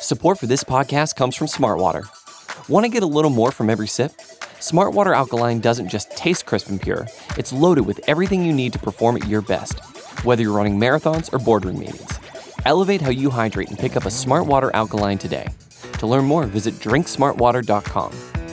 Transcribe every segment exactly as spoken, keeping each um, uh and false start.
Support for this podcast comes from Smartwater. Want to get a little more from every sip? Smartwater Alkaline doesn't just taste crisp and pure, it's loaded with everything you need to perform at your best, whether you're running marathons or boardroom meetings. Elevate how you hydrate and pick up a Smartwater Alkaline today. To learn more, visit drink smartwater dot com.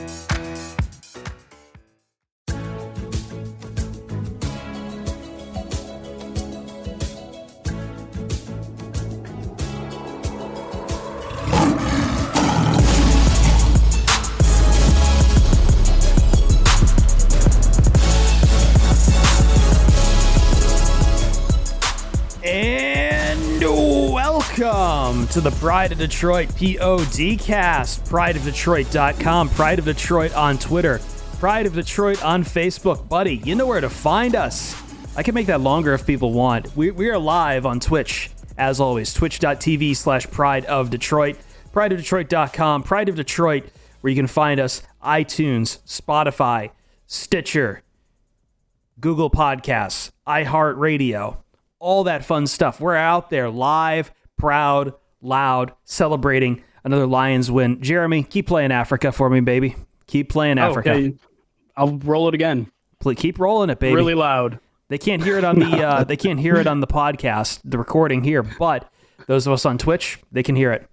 Welcome to the Pride of Detroit P O D cast, pride of detroit dot com, Pride of Detroit on Twitter, Pride of Detroit on Facebook. Buddy, you know where to find us. I can make that longer if people want. We, we are live on Twitch, as always, twitch dot t v slash pride of detroit, pride of detroit dot com, Pride of Detroit, where you can find us, iTunes, Spotify, Stitcher, Google Podcasts, iHeartRadio, all that fun stuff. We're out there live, proud, loud, celebrating another Lions win. Jeremy, keep playing Africa for me, baby. Keep playing Africa. Okay. I'll roll it again. Please keep rolling it, baby. Really loud. They can't hear it on the uh, they can't hear it on the podcast, the recording here, but those of us on Twitch, they can hear it.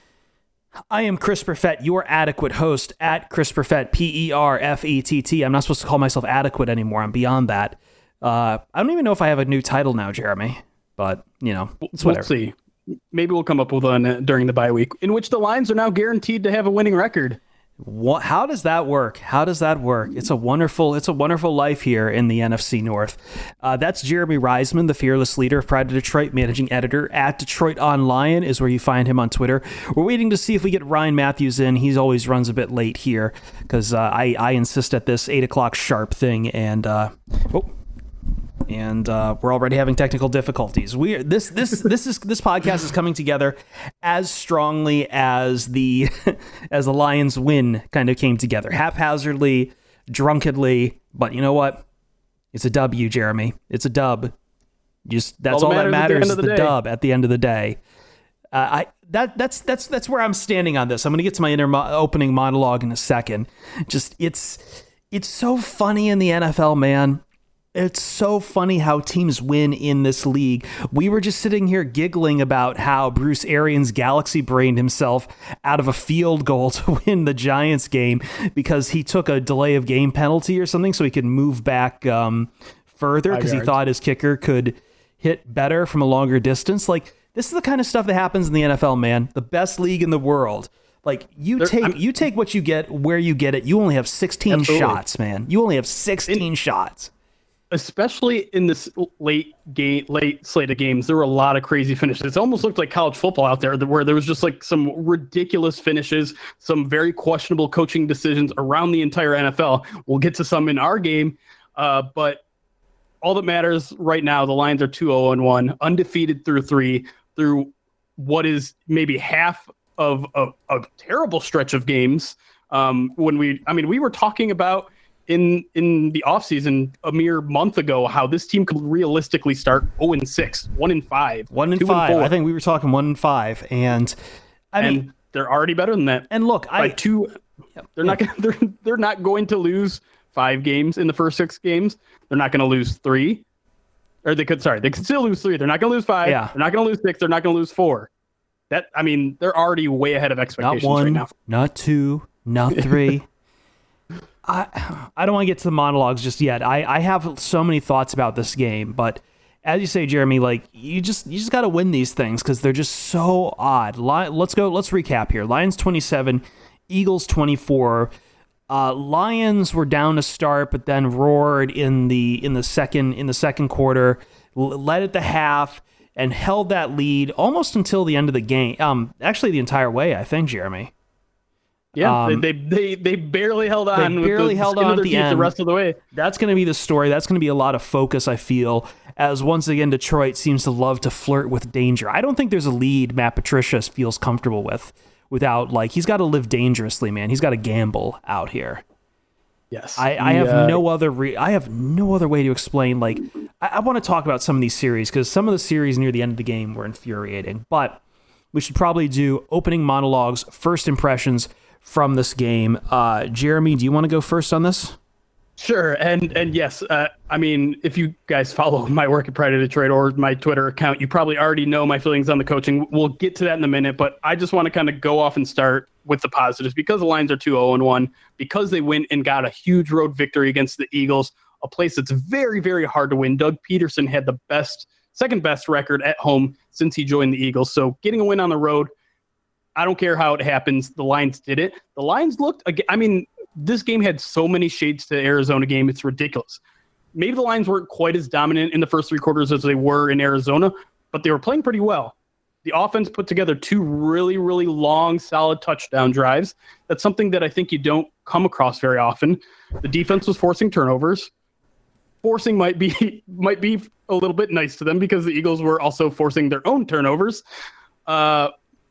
I am Chris Perfett, your adequate host at Chris Perfett, P E R F E T T. I'm not supposed to call myself adequate anymore. I'm beyond that. Uh, I don't even know if I have a new title now, Jeremy, but, you know, it's whatever. We'll see. Maybe we'll come up with one uh, during the bye week, in which the Lions are now guaranteed to have a winning record. What, how does that work? How does that work? It's a wonderful, it's a wonderful life here in the N F C North. Uh, that's Jeremy Reisman, the fearless leader of Pride of Detroit, managing editor at Detroit On Lion is where you find him on Twitter. We're waiting to see if we get Ryan Matthews in. He always runs a bit late here because uh, I, I insist at this eight o'clock sharp thing, and uh, oh. And uh, we're already having technical difficulties. We this this this is this podcast is coming together as strongly as the as the Lions win kind of came together, haphazardly, drunkenly. But you know what? It's a W, Jeremy. It's a dub. Just that's all, all that matters. Is the, the dub at the end of the day. Uh, I that that's that's that's where I'm standing on this. I'm going to get to my inner mo- opening monologue in a second. Just it's it's so funny in the N F L, man. It's so funny how teams win in this league. We were just sitting here giggling about how Bruce Arians galaxy brained himself out of a field goal to win the Giants game because he took a delay of game penalty or something so he could move back um, further because he thought his kicker could hit better from a longer distance. Like, this is the kind of stuff that happens in the N F L, man. The best league in the world. Like, you there, take I'm, you take what you get where you get it. You only have sixteen absolutely. shots, man. You only have sixteen in, shots. Especially in this late game, late slate of games, there were a lot of crazy finishes. It almost looked like college football out there, where there was just like some ridiculous finishes, some very questionable coaching decisions around the entire N F L. We'll get to some in our game, uh, but all that matters right now, the Lions are two oh and one, undefeated through three, through what is maybe half of a, a terrible stretch of games. Um, when we, I mean, we were talking about. in in the offseason a mere month ago how this team could realistically start oh and six, one and five, one and five. I think we were talking one and five, and I and mean they're already better than that. And look, By I two they're not gonna, they're they're not going to lose five games in the first six games. They're not going to lose three. Or they could sorry, they could still lose three. They're not going to lose five. Yeah. They're not going to lose six. They're not going to lose four. That I mean, they're already way ahead of expectations not one, right now. Not two, not three. I I don't want to get to the monologues just yet. I, I have so many thoughts about this game, but as you say, Jeremy, like you just you just got to win these things because they're just so odd. Li- let's go. Let's recap here. Lions twenty-seven, Eagles twenty-four. Uh, Lions were down to start, but then roared in the in the second in the second quarter, l- led at the half, and held that lead almost until the end of the game. Um, actually, the entire way, I think, Jeremy. Yeah, um, they, they they barely held on. They barely with the held on at the end. The rest of the way. That's going to be the story. That's going to be a lot of focus, I feel, as once again Detroit seems to love to flirt with danger. I don't think there's a lead Matt Patricia feels comfortable with without, like, he's got to live dangerously, man. He's got to gamble out here. Yes, I, I have uh, no other re- I have no other way to explain. Like, I, I want to talk about some of these series because some of the series near the end of the game were infuriating, but we should probably do opening monologues, first impressions from this game. Uh, Jeremy, do you want to go first on this? Sure. And and yes, uh, I mean, if you guys follow my work at Pride of Detroit or my Twitter account, you probably already know my feelings on the coaching. We'll get to that in a minute, but I just want to kind of go off and start with the positives because the Lions are two oh and one, because they went and got a huge road victory against the Eagles, a place that's very, very hard to win. Doug Peterson had the best, second best record at home since he joined the Eagles. So getting a win on the road, I don't care how it happens. The Lions did it. The Lions looked, I mean, this game had so many shades to the Arizona game. It's ridiculous. Maybe the Lions weren't quite as dominant in the first three quarters as they were in Arizona, but they were playing pretty well. The offense put together two really, really long, solid touchdown drives. That's something that I think you don't come across very often. The defense was forcing turnovers. Forcing might be might be a little bit nice to them because the Eagles were also forcing their own turnovers. Uh,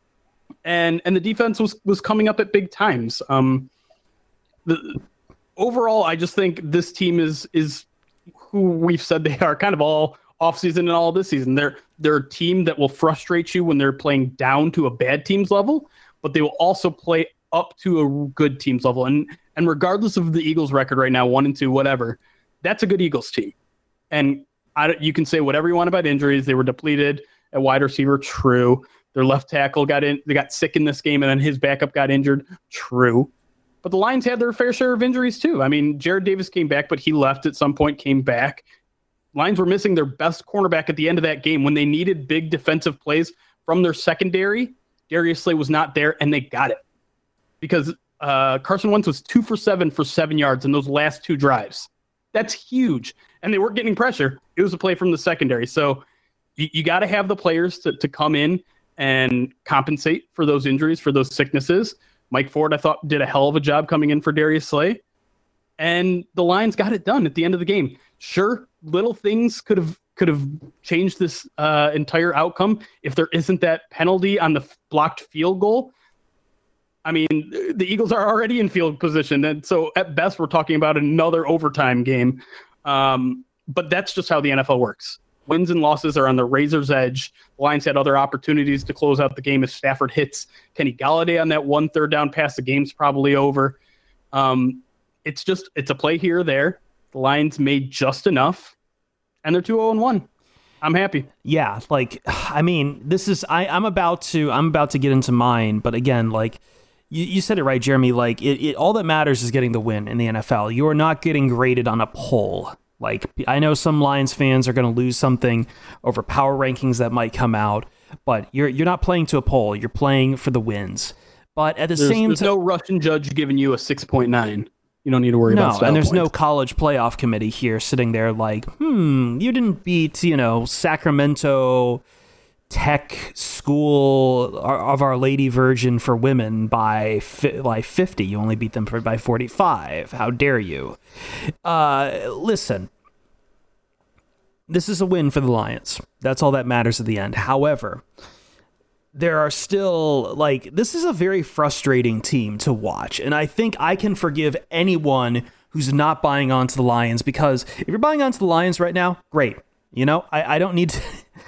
and and the defense was was coming up at big times. Um, The, overall, I just think this team is is who we've said they are kind of all offseason and all this season. They're they're a team that will frustrate you when they're playing down to a bad team's level, but they will also play up to a good team's level. And and regardless of the Eagles' record right now, one and two, whatever, that's a good Eagles team. And I, you can say whatever you want about injuries. They were depleted at wide receiver, true. Their left tackle got in, they got sick in this game, and then his backup got injured, true. But the Lions had their fair share of injuries too. I mean, Jared Davis came back, but he left at some point, came back. Lions were missing their best cornerback at the end of that game when they needed big defensive plays from their secondary. Darius Slay was not there, and they got it because uh, Carson Wentz was two for seven for seven yards in those last two drives. That's huge. And they weren't getting pressure. It was a play from the secondary. So you, you got to have the players to, to come in and compensate for those injuries, for those sicknesses. Mike Ford, I thought, did a hell of a job coming in for Darius Slay. And the Lions got it done at the end of the game. Sure, little things could have could have changed this uh, entire outcome if there isn't that penalty on the blocked field goal. I mean, the Eagles are already in field position, and so at best we're talking about another overtime game. Um, but that's just how the N F L works. Wins and losses are on the razor's edge. The Lions had other opportunities to close out the game. If Stafford hits Kenny Golladay on that one third down pass, the game's probably over. Um, it's just, it's a play here or there. The Lions made just enough, and they're two oh and one. I'm happy. Yeah, like, I mean, this is, I, I'm about to, I'm about to get into mine, but again, like, you, you said it right, Jeremy, like, it, it, all that matters is getting the win in the N F L. You are not getting graded on a poll. Like, I know some Lions fans are going to lose something over power rankings that might come out, but you're you're not playing to a poll. You're playing for the wins. But at the there's, same time, there's no Russian judge giving you a six point nine. You don't need to worry no, about style and there's points. no college playoff committee here sitting there like, hmm, you didn't beat, you know, Sacramento Tech School of Our Lady Virgin for women by fi- like fifty. You only beat them for, by forty-five. How dare you? Uh, listen, this is a win for the Lions. That's all that matters at the end. However, there are still, like, this is a very frustrating team to watch. And I think I can forgive anyone who's not buying onto the Lions, because if you're buying onto the Lions right now, great. You know, I, I don't need to...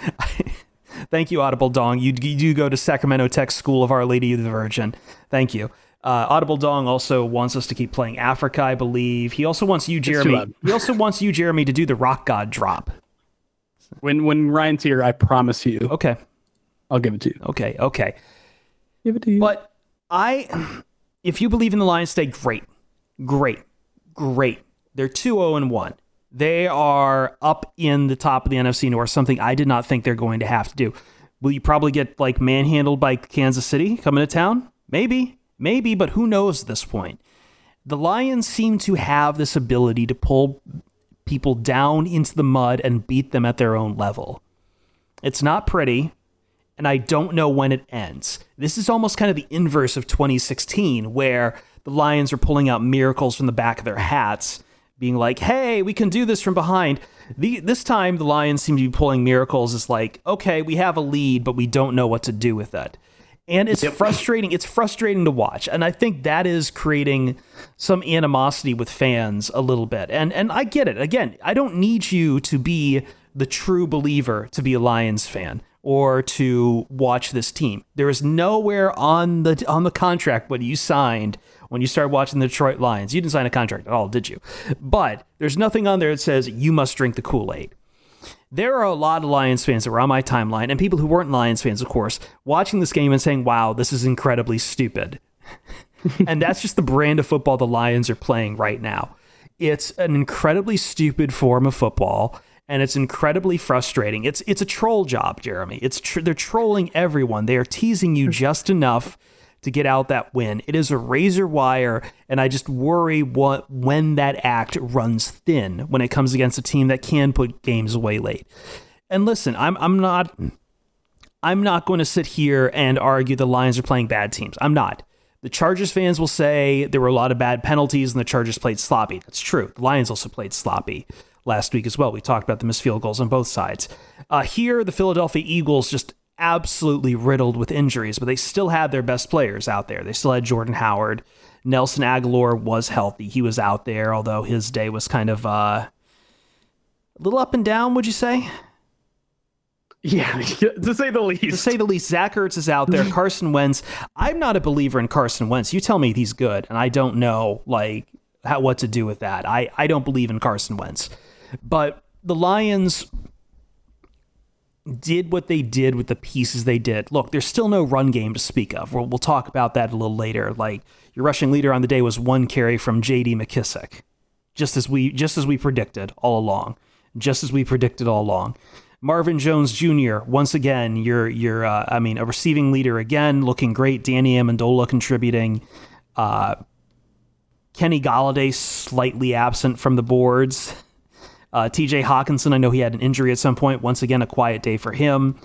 Thank you, Audible Dong. You, you do go to Sacramento Tech School of Our Lady of the Virgin. Thank you. Uh, Audible Dong also wants us to keep playing Africa, I believe. He also wants you, Jeremy. He also wants you, Jeremy, to do the Rock God drop. When when Ryan's here, I promise you. Okay. I'll give it to you. Okay, okay. Give it to you. But I, if you believe in the Lions, stay great. Great. Great. They're two oh and one. They are up in the top of the N F C North, something I did not think they're going to have to do. Will you probably get, like, manhandled by Kansas City coming to town? Maybe. Maybe, but who knows at this point? The Lions seem to have this ability to pull people down into the mud and beat them at their own level. It's not pretty, and I don't know when it ends. This is almost kind of the inverse of twenty sixteen, where the Lions are pulling out miracles from the back of their hats, being like, hey, we can do this from behind. The, this time, the Lions seem to be pulling miracles as like, okay, we have a lead, but we don't know what to do with it. And it's yep. frustrating. It's frustrating to watch. And I think that is creating some animosity with fans a little bit. And and I get it. Again, I don't need you to be the true believer to be a Lions fan, or to watch this team. There is nowhere on the on the contract what you signed when you started watching the Detroit Lions. You didn't sign a contract at all, did you? But there's nothing on there that says you must drink the Kool-Aid. There are a lot of Lions fans that were on my timeline, and people who weren't Lions fans, of course, watching this game and saying, wow, this is incredibly stupid. And that's just the brand of football the Lions are playing right now. It's an incredibly stupid form of football, and it's incredibly frustrating. It's it's a troll job, Jeremy. It's tr- they're trolling everyone. They are teasing you just enough to get out that win. It is a razor wire, and I just worry what when that act runs thin when it comes against a team that can put games away late. And listen, I'm I'm not I'm not going to sit here and argue the Lions are playing bad teams. I'm not. The Chargers fans will say there were a lot of bad penalties and the Chargers played sloppy. That's true. The Lions also played sloppy last week as well. We talked about the missed field goals on both sides. Uh, here, the Philadelphia Eagles just absolutely riddled with injuries, but they still had their best players out there. They still had Jordan Howard. Nelson Aguilar was healthy. He was out there, although his day was kind of uh, a little up and down, would you say? Yeah, to say the least. To say the least. Zach Ertz is out there. Carson Wentz. I'm not a believer in Carson Wentz. You tell me he's good, and I don't know like how, what to do with that. I, I don't believe in Carson Wentz. But the Lions did what they did with the pieces they did. Look, there's still no run game to speak of. We'll, we'll talk about that a little later. Like, your rushing leader on the day was one carry from J D McKissick, just as we just as we predicted all along. Just as we predicted all along. Marvin Jones Junior, once again, you're, you're uh, I mean, a receiving leader again, looking great. Danny Amendola contributing. Uh, Kenny Golladay slightly absent from the boards. Uh, T J Hawkinson, I know he had an injury at some point. Once again, a quiet day for him.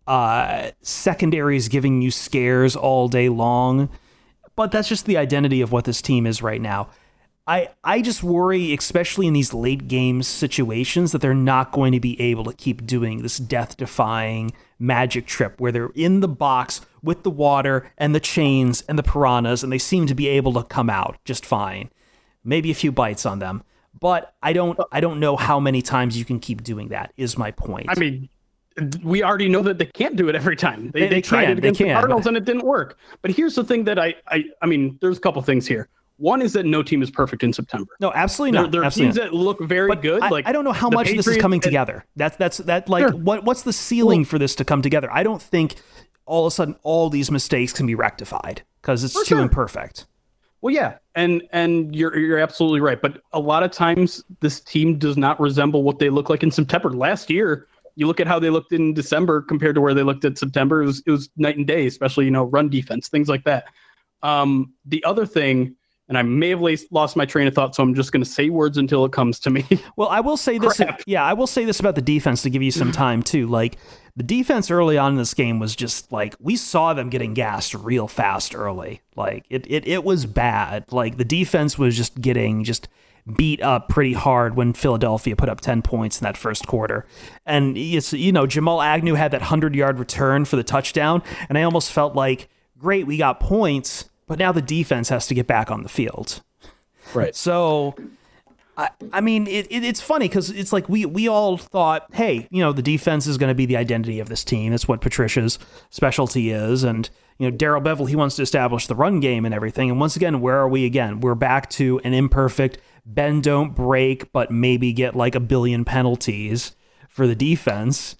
Uh, secondaries giving you scares all day long. But that's just the identity of what this team is right now. I, I just worry, especially in these late game situations, that they're not going to be able to keep doing this death-defying magic trip where they're in the box with the water and the chains and the piranhas, and they seem to be able to come out just fine. Maybe a few bites on them. But I don't I don't know how many times you can keep doing that, is my point. I mean, we already know that they can't do it every time. They, They- they, they tried can, it against they the can, Cardinals but- and it didn't work. But here's the thing that I, I, I mean, there's a couple things here. One is that no team is perfect in September. No, absolutely There, not. there are absolutely teams not. that look very But good. I, Like I don't know how the much this is Patriots coming and- together. That's that's that like Sure. what what's the ceiling Well- for this to come together? I don't think all of a sudden all these mistakes can be rectified because it's For too sure. imperfect. Well, yeah, and and you're you're absolutely right. But a lot of times this team does not resemble what they look like in September. Last year, you look at how they looked in December compared to where they looked at September. It was it was night and day, especially you know run defense, things like that. Um, the other thing, and I may have las- lost my train of thought, so I'm just going to say words until it comes to me. Well, I will say this. Crap. Yeah, I will say this about the defense to give you some time too. Like the defense early on in this game was just like we saw them getting gassed real fast early. Like it, it, it was bad. Like the defense was just getting just beat up pretty hard when Philadelphia put up ten points in that first quarter. And it's you know Jamal Agnew had that hundred yard return for the touchdown, and I almost felt like great, we got points, but now the defense has to get back on the field. Right. So, I, I mean, it, it, it's funny because it's like we we all thought, hey, you know, the defense is going to be the identity of this team. It's what Patricia's specialty is. And, you know, Darrell Bevel, he wants to establish the run game and everything. And once again, where are we again? We're back to an imperfect bend, don't break, but maybe get like a billion penalties for the defense.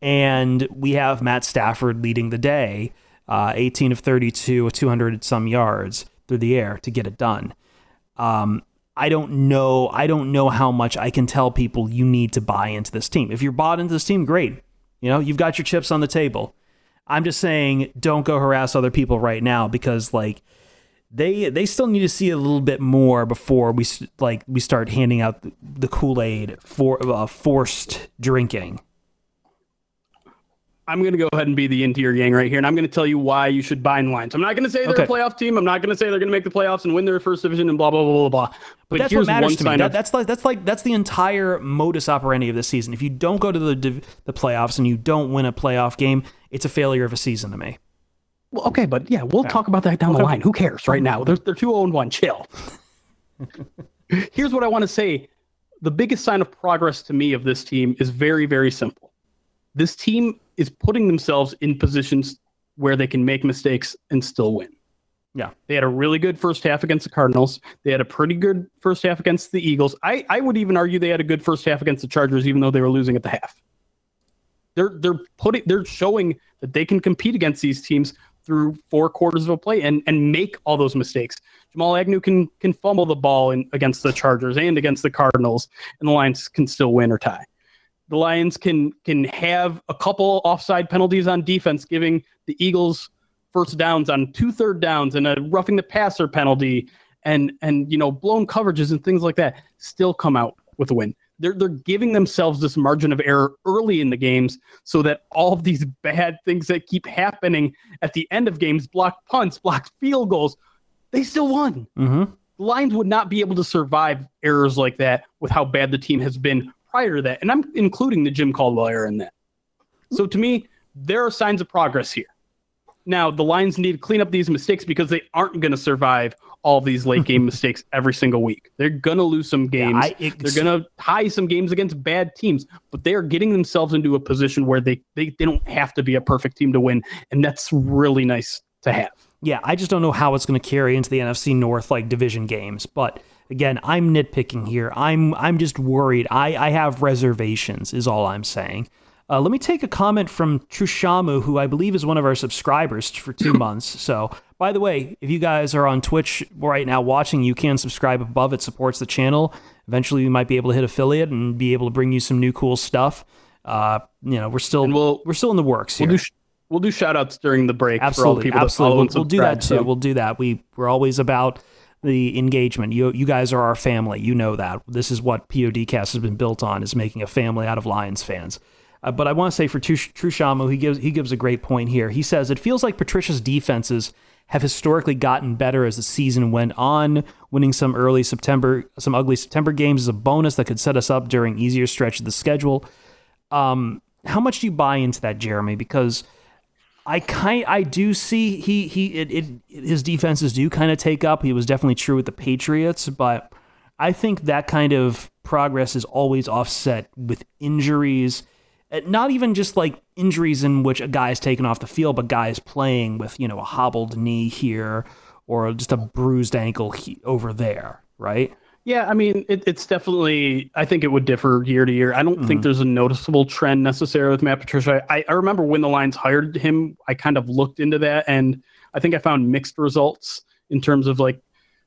And we have Matt Stafford leading the day, uh, eighteen of thirty-two, two hundred some yards through the air to get it done. Um, I don't know. I don't know how much I can tell people you need to buy into this team. If you're bought into this team, great. You know, you've got your chips on the table. I'm just saying, don't go harass other people right now because, like, they they still need to see a little bit more before we like we start handing out the, the Kool-Aid for uh, forced drinking. I'm going to go ahead and be the yin to your yang right here, and I'm going to tell you why you should buy in lines. I'm not going to say they're Okay. a playoff team. I'm not going to say they're going to make the playoffs and win their first division and blah, blah, blah, blah, blah. But, But that's here's what matters one to me. sign That, of- that's like that's like that's the entire modus operandi of the season. If you don't go to the div- the playoffs and you don't win a playoff game, it's a failure of a season to me. Well, okay, but yeah, we'll talk about that down the line. Who cares right now? They're, they're two oh and one. Chill. Here's what I want to say. The biggest sign of progress to me of this team is very, very simple. this team is putting themselves in positions where they can make mistakes and still win. Yeah. They had a really good first half against the Cardinals. They had a pretty good first half against the Eagles. I, I would even argue they had a good first half against the Chargers, even though they were losing at the half. They're they're putting they're showing that they can compete against these teams through four quarters of a play and, and make all those mistakes. Jamal Agnew can can fumble the ball in, against the Chargers and against the Cardinals, and the Lions can still win or tie. The Lions can can have a couple offside penalties on defense, giving the Eagles first downs on two third downs and a roughing the passer penalty and and you know blown coverages and things like that. Still come out with a win. They're they're giving themselves this margin of error early in the games so that all of these bad things that keep happening at the end of games, blocked punts, blocked field goals, they still won. Mm-hmm. The Lions would not be able to survive errors like that with how bad the team has been prior to that. And I'm including the Jim Caldwell era in that. So to me, there are signs of progress here. Now, the Lions need to clean up these mistakes because they aren't going to survive all these late game mistakes every single week. They're going to lose some games. Yeah, I, it, They're going to tie some games against bad teams, but they are getting themselves into a position where they, they, they don't have to be a perfect team to win. And that's really nice to have. Yeah, I just don't know how it's going to carry into the N F C North like division games. But again, I'm nitpicking here. I'm I'm just worried. I, I have reservations is all I'm saying. Uh, let me take a comment from Trushamu, who I believe is one of our subscribers for two months. So, by the way, if you guys are on Twitch right now watching, you can subscribe above. It supports the channel. Eventually, we might be able to hit affiliate and be able to bring you some new cool stuff. Uh, you know, we're still we'll, we're still in the works here. We'll do, sh- we'll do shout outs during the break. Absolutely, for all the people absolutely. That we'll, we'll do that too. So. We'll do that. We we're always about the engagement. You you guys are our family. You know that. This is what PODcast has been built on, is making a family out of Lions fans. Uh, but I want to say for Trushamu, he gives he gives a great point here. He says, it feels like Patricia's defenses have historically gotten better as the season went on. Winning some early September, some ugly September games is a bonus that could set us up during easier stretch of the schedule. Um, how much do you buy into that, Jeremy? Because I kind I do see he he it, it his defenses do kind of take up. He was definitely true with the Patriots, but I think that kind of progress is always offset with injuries. Not even just like injuries in which a guy is taken off the field, but guys playing with, you know, a hobbled knee here or just a bruised ankle he- over there, right? Yeah, I mean, it, it's definitely, I think it would differ year to year. I don't mm-hmm. think there's a noticeable trend necessarily with Matt Patricia. I, I remember when the Lions hired him, I kind of looked into that, and I think I found mixed results in terms of like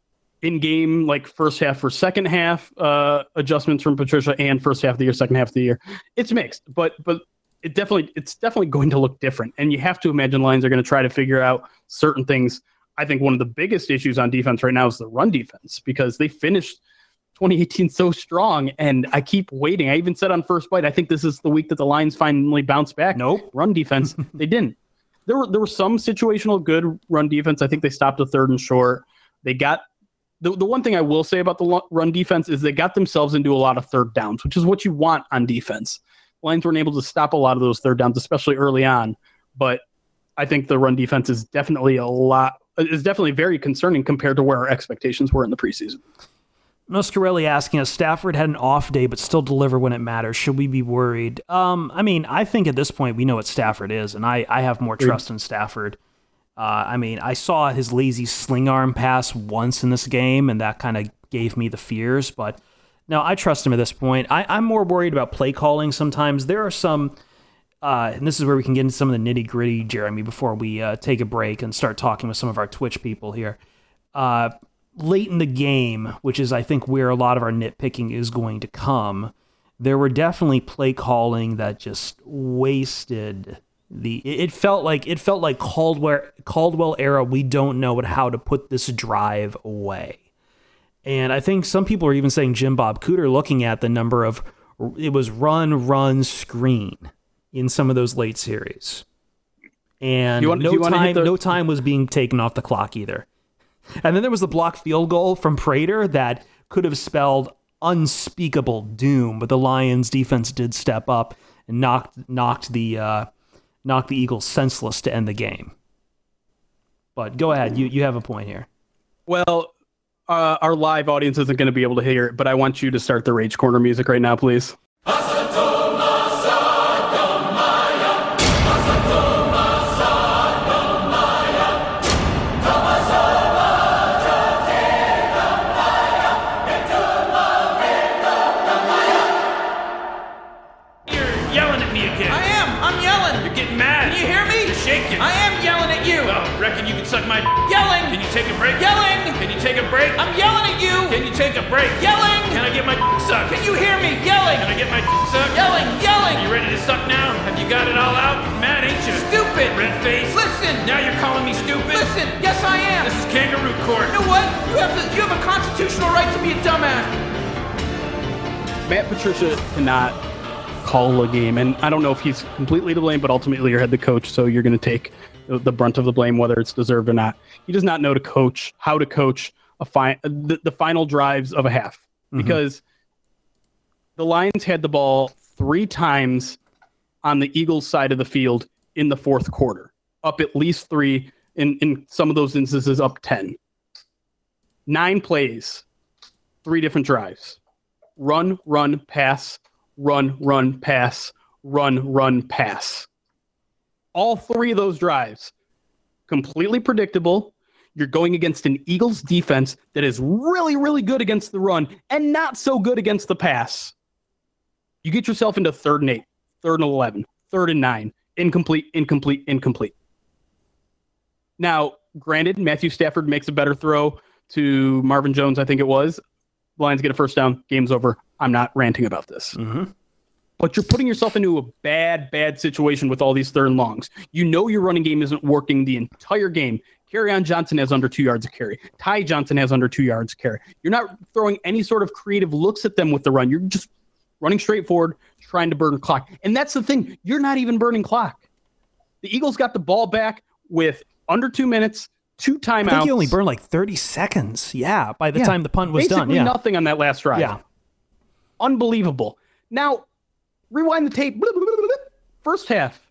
in-game, like first half or second half uh, adjustments from Patricia and first half of the year, second half of the year. It's mixed, but but it definitely it's definitely going to look different. And you have to imagine Lions are going to try to figure out certain things. I think one of the biggest issues on defense right now is the run defense, because they finished twenty eighteen so strong, and I keep waiting. I even said on First Bite, I think this is the week that the Lions finally bounce back. Nope. Run defense, they didn't. There were there were some situational good run defense. I think they stopped a third and short. They got The the one thing I will say about the run defense is they got themselves into a lot of third downs, which is what you want on defense. Lions weren't able to stop a lot of those third downs, especially early on. But I think the run defense is definitely a lot is definitely very concerning compared to where our expectations were in the preseason. Noscarelli asking us, Stafford had an off day but still deliver when it matters. Should we be worried? Um, I mean, I think at this point we know what Stafford is, and I, I have more trust in Stafford. Uh, I mean, I saw his lazy sling arm pass once in this game, and that kind of gave me the fears. But no, I trust him at this point. I, I'm more worried about play calling sometimes. There are some, uh, and this is where we can get into some of the nitty gritty, Jeremy, before we uh, take a break and start talking with some of our Twitch people here. Uh, late in the game, which is, I think, where a lot of our nitpicking is going to come, there were definitely play calling that just wasted The it felt like it felt like Caldwell Caldwell era. We don't know how to put this drive away, and I think some people are even saying Jim Bob Cooter, looking at the number of it was run run screen in some of those late series, and want, no time the- no time was being taken off the clock either. And then there was the blocked field goal from Prater that could have spelled unspeakable doom, but the Lions defense did step up and knocked knocked the. Uh, knock the Eagles senseless to end the game. But go ahead, you you have a point here. Well, uh, our live audience isn't going to be able to hear it, but I want you to start the Rage Corner music right now, please. and you can suck my yelling. Can you take a break? Yelling. Can you take a break? I'm yelling at you. Can you take a break? Yelling. Can I get my sucked? Can you hear me? Yelling. Can I get my sucked? Yelling. Yelling. You ready to suck now? Have you got it all out? Mad, ain't you? Stupid. Red face. Listen. Now you're calling me stupid. Listen. Yes, I am. This is kangaroo court. You know what? You have to, you have a constitutional right to be a dumbass. Matt Patricia cannot call a game, and I don't know if he's completely to blame, but ultimately you're head the coach, so you're going to take the brunt of the blame, whether it's deserved or not. He does not know to coach, how to coach a fi- the, the final drives of a half, mm-hmm. because the Lions had the ball three times on the Eagles' side of the field in the fourth quarter, up at least three, in, in some of those instances up ten. Nine plays, three different drives. Run, run, pass, run, run, pass, run, run, pass. All three of those drives, completely predictable. You're going against an Eagles defense that is really, really good against the run and not so good against the pass. You get yourself into third and eight, third and eleven, third and nine, incomplete, incomplete, incomplete. Now, granted, Matthew Stafford makes a better throw to Marvin Jones, I think it was. Lions get a first down, game's over. I'm not ranting about this. Mm-hmm. But you're putting yourself into a bad, bad situation with all these third and longs. You know your running game isn't working the entire game. Kerryon Johnson has under two yards of carry. Ty Johnson has under two yards of carry. You're not throwing any sort of creative looks at them with the run. You're just running straight forward, trying to burn clock. And that's the thing. You're not even burning clock. The Eagles got the ball back with under two minutes, two timeouts. I think you only burned like thirty seconds. Yeah, by the yeah, time the punt was basically done. Yeah, nothing on that last drive. Yeah. Unbelievable. Now, rewind the tape. First half.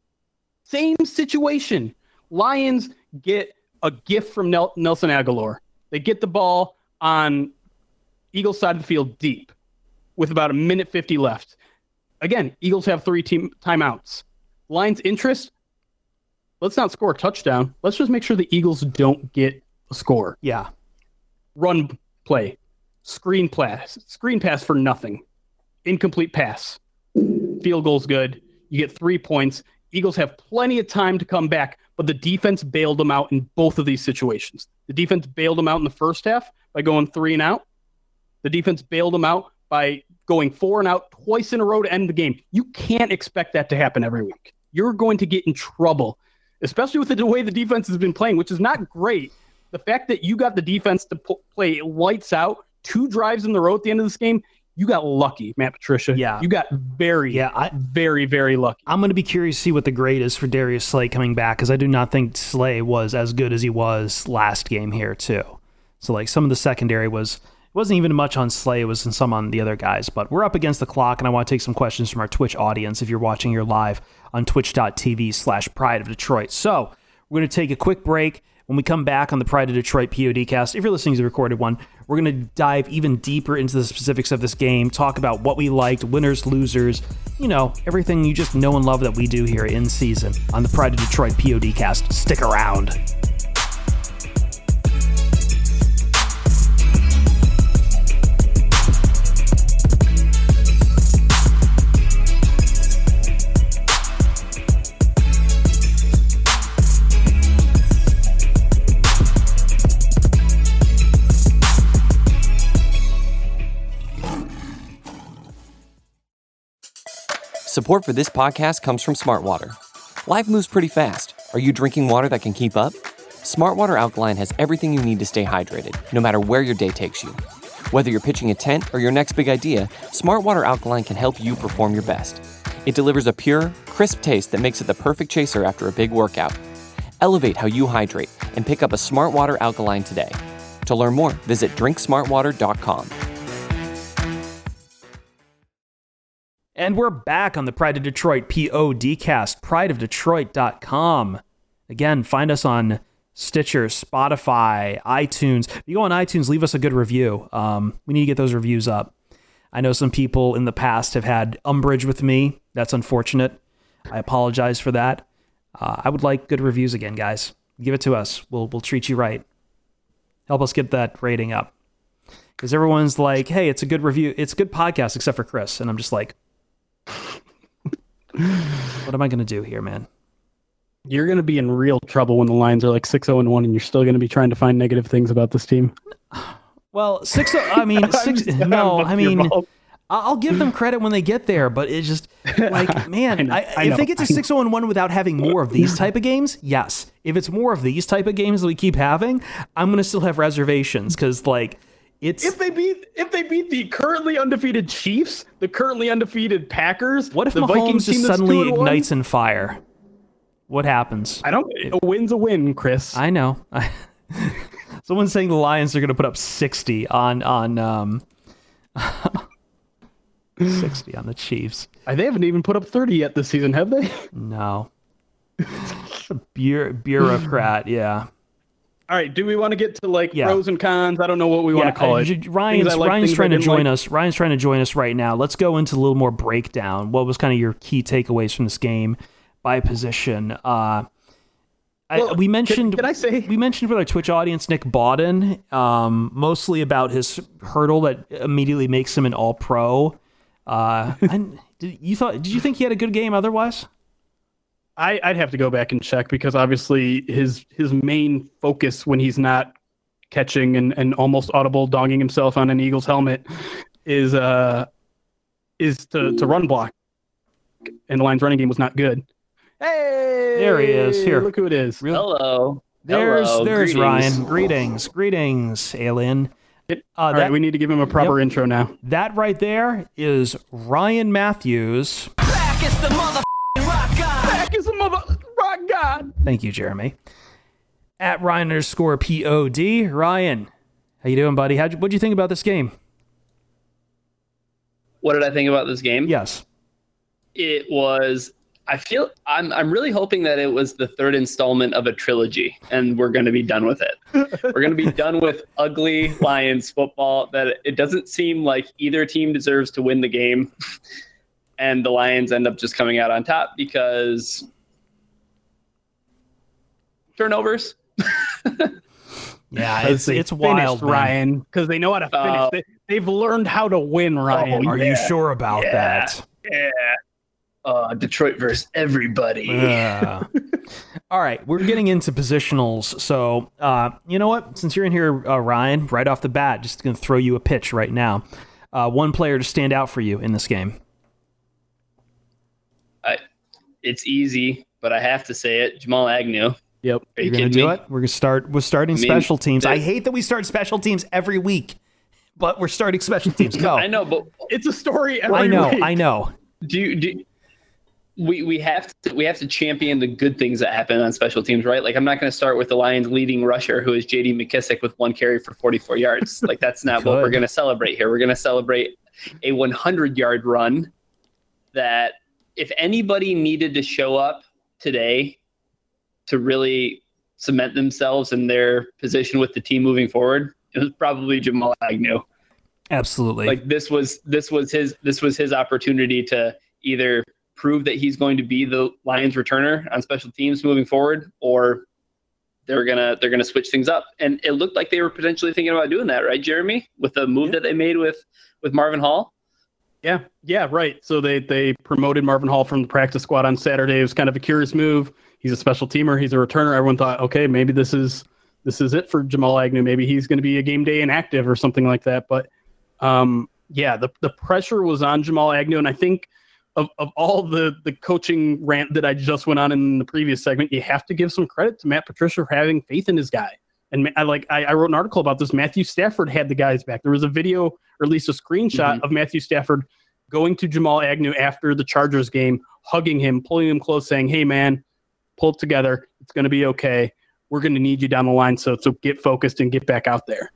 Same situation. Lions get a gift from Nel- Nelson Aguilar. They get the ball on Eagles side of the field deep with about a minute fifty left. Again, Eagles have three team timeouts. Lions' interest, let's not score a touchdown. Let's just make sure the Eagles don't get a score. Yeah. Run play. Screen pass. Screen pass for nothing. Incomplete pass. Field goal's good. You get three points. Eagles have plenty of time to come back, but the defense bailed them out in both of these situations. The defense bailed them out in the first half by going three and out. The defense bailed them out by going four and out twice in a row to end the game. You can't expect that to happen every week. You're going to get in trouble, especially with the way the defense has been playing, which is not great. The fact that you got the defense to p- play lights out two drives in the row at the end of this game, you got lucky, Matt Patricia. Yeah. You got very, yeah, I, very, very lucky. I'm going to be curious to see what the grade is for Darius Slay coming back, because I do not think Slay was as good as he was last game here, too. So, like, some of the secondary was, it wasn't even much on Slay, it was in some on the other guys. But we're up against the clock, and I want to take some questions from our Twitch audience if you're watching here live on twitch.tv slash Pride of Detroit. So, we're going to take a quick break. When we come back on the Pride of Detroit PODcast, if you're listening to the recorded one, we're going to dive even deeper into the specifics of this game, talk about what we liked, winners, losers, you know, everything you just know and love that we do here in season on the Pride of Detroit PODcast. Stick around. Support for this podcast comes from Smartwater. Life moves pretty fast. Are you drinking water that can keep up? Smartwater Alkaline has everything you need to stay hydrated, no matter where your day takes you. Whether you're pitching a tent or your next big idea, Smartwater Alkaline can help you perform your best. It delivers a pure, crisp taste that makes it the perfect chaser after a big workout. Elevate how you hydrate and pick up a Smartwater Alkaline today. To learn more, visit drink smartwater dot com. And we're back on the Pride of Detroit PODcast, pride of detroit dot com. Again, find us on Stitcher, Spotify, iTunes. If you go on iTunes, leave us a good review. Um, we need to get those reviews up. I know some people in the past have had umbrage with me. That's unfortunate. I apologize for that. Uh, I would like good reviews again, guys. Give it to us. We'll we'll treat you right. Help us get that rating up. Because everyone's like, hey, it's a good review. It's a good podcast, except for Chris. And I'm just like, what am I going to do here, man? You're going to be in real trouble when the Lions are like six oh and one and you're still going to be trying to find negative things about this team. Well, six. I mean, six. No, I mean, I'll give them credit when they get there, but it's just like, man, I know, I, I if know, they get to six oh and one without having more of these type of games, yes. If it's more of these type of games that we keep having, I'm going to still have reservations because, like, it's if they beat if they beat the currently undefeated Chiefs, the currently undefeated Packers. What if the Mahomes Vikings just suddenly ignites in fire? What happens? I don't. A win's a win, Chris. I know. Someone's saying the Lions are going to put up sixty on on um, sixty on the Chiefs. They haven't even put up thirty yet this season, have they? No. Bu- bureaucrat, yeah. All right. Do we want to get to like yeah. pros and cons? I don't know what we yeah, want to call uh, it. Ryan's like, Ryan's trying to join like. us. Ryan's trying to join us right now. Let's go into a little more breakdown. What was kind of your key takeaways from this game? By position, uh, well, I, we mentioned. Can, can I say we mentioned for our Twitch audience Nick Bawden, um, mostly about his hurdle that immediately makes him an All-Pro. Uh, and did you thought? Did you think he had a good game? Otherwise, I, I'd have to go back and check because obviously his his main focus when he's not catching and, and almost audible donging himself on an Eagles helmet is uh is to to run block, and the Lions running game was not good. Hey, there he is. Here, look who it is. Hello. There's Hello. there's Greetings. Ryan. Greetings, greetings, alien. It, Uh, all that, right, we need to give him a proper yep. intro now. That right there is Ryan Matthews. Back is the motherfucking rock god. Back is the mother rock god. Thank you, Jeremy. At Ryan underscore P O D. Ryan, how you doing, buddy? How'd you, what'd you think about this game? What did I think about this game? Yes. It was. I feel I'm I'm really hoping that it was the third installment of a trilogy, and we're going to be done with it. We're going to be done with ugly Lions football. That it doesn't seem like either team deserves to win the game, and the Lions end up just coming out on top because turnovers. Yeah, it's it's wild, man. Ryan, because they know how to finish. Uh, they, they've learned how to win, Ryan. Are yeah, you sure about yeah, that? Yeah. Uh, Detroit versus everybody. Uh, all right, we're getting into positionals. So, uh, you know what? Since you're in here, uh, Ryan, right off the bat, just going to throw you a pitch right now. Uh, one player to stand out for you in this game. I, it's easy, but I have to say it. Jamal Agnew. Yep. Are you You're going to kidding do me? it? We're going to start. We're starting I mean, special teams. the- I hate that we start special teams every week, but we're starting special teams. Go. I know, but It's a story every I know. week. I know. do you, do we we have to we have to champion the good things that happen on special teams, right? Like I'm not going to start with the Lions' leading rusher, who is J D McKissick with one carry for forty-four yards. Like that's not what Good. we're going to celebrate here. We're going to celebrate a one hundred yard run that if anybody needed to show up today to really cement themselves in their position with the team moving forward, it was probably Jamal Agnew. Absolutely. Like this was this was his this was his opportunity to either prove that he's going to be the Lions returner on special teams moving forward, or they're gonna they're gonna switch things up. And it looked like they were potentially thinking about doing that, right, Jeremy? With the move Yeah. that they made with with Marvin Hall. Yeah, yeah, right. So they they promoted Marvin Hall from the practice squad on Saturday. It was kind of a curious move. He's a special teamer. He's a returner. Everyone thought, okay, maybe this is this is it for Jamal Agnew. Maybe he's going to be a game day inactive or something like that. But um, yeah, the the pressure was on Jamal Agnew, and I think of of all the the coaching rant that I just went on in the previous segment, you have to give some credit to Matt Patricia for having faith in his guy. And I like I, I wrote an article about this. Matthew Stafford had the guys back. There was a video, or at least a screenshot Mm-hmm. of Matthew Stafford going to Jamal Agnew after the Chargers game, hugging him, pulling him close, saying, "Hey man, pull it together. It's going to be okay. We're going to need you down the line. So so get focused and get back out there."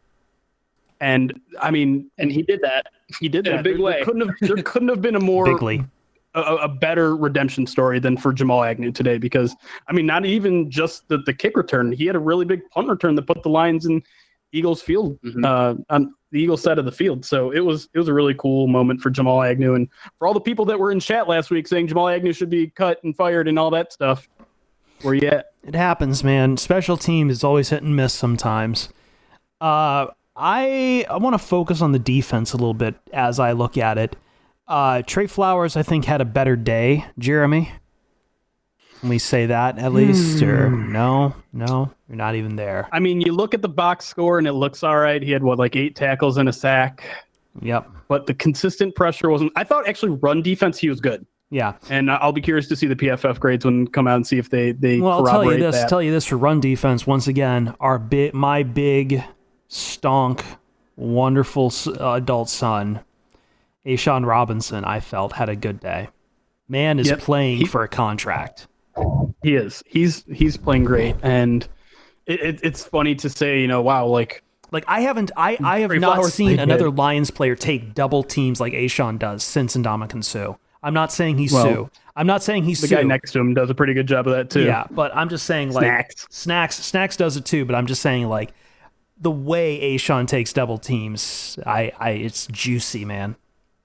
And I mean, And he did that. he did In a that big There- way. There couldn't have there couldn't have been a more Bigly. a, a better redemption story than for Jamal Agnew today, because I mean, not even just the, the kick return. He had a really big punt return that put the Lions in Eagles field, Mhm. uh, on the Eagles side of the field. So it was it was a really cool moment for Jamal Agnew, and for all the people that were in chat last week saying Jamal Agnew should be cut and fired and all that stuff. Where you at? It happens, man. Special teams is always hit and miss sometimes. Uh, I I want to focus on the defense a little bit as I look at it. Uh, Trey Flowers, I think, had a better day. Jeremy? Can we say that at least? Or no, no, you're not even there. I mean, you look at the box score and it looks all right. He had what, like eight tackles and a sack. Yep. But the consistent pressure wasn't. I thought actually run defense he was good. Yeah. And I'll be curious to see the P F F grades when come out and see if they they well, I'll corroborate tell you this. that. Tell you this for run defense. Once again, our big, my big, stonk, wonderful uh, adult son, Ashawn Robinson, I felt had a good day. Man is Yep. playing He- for a contract. He is. He's he's playing great, and it, it, it's funny to say, you know, wow, like Like I haven't, I, I have Trey not Flowers seen played another good. Lions player take double teams like Ashawn does since Ndamukong Suh. I'm not saying he's Well, Sue. I'm not saying he's the Sue. guy next to him does a pretty good job of that too. Yeah, but I'm just saying like Snacks. Snacks, Snacks does it too. But I'm just saying like the way Ashawn takes double teams, I, I, it's juicy, man.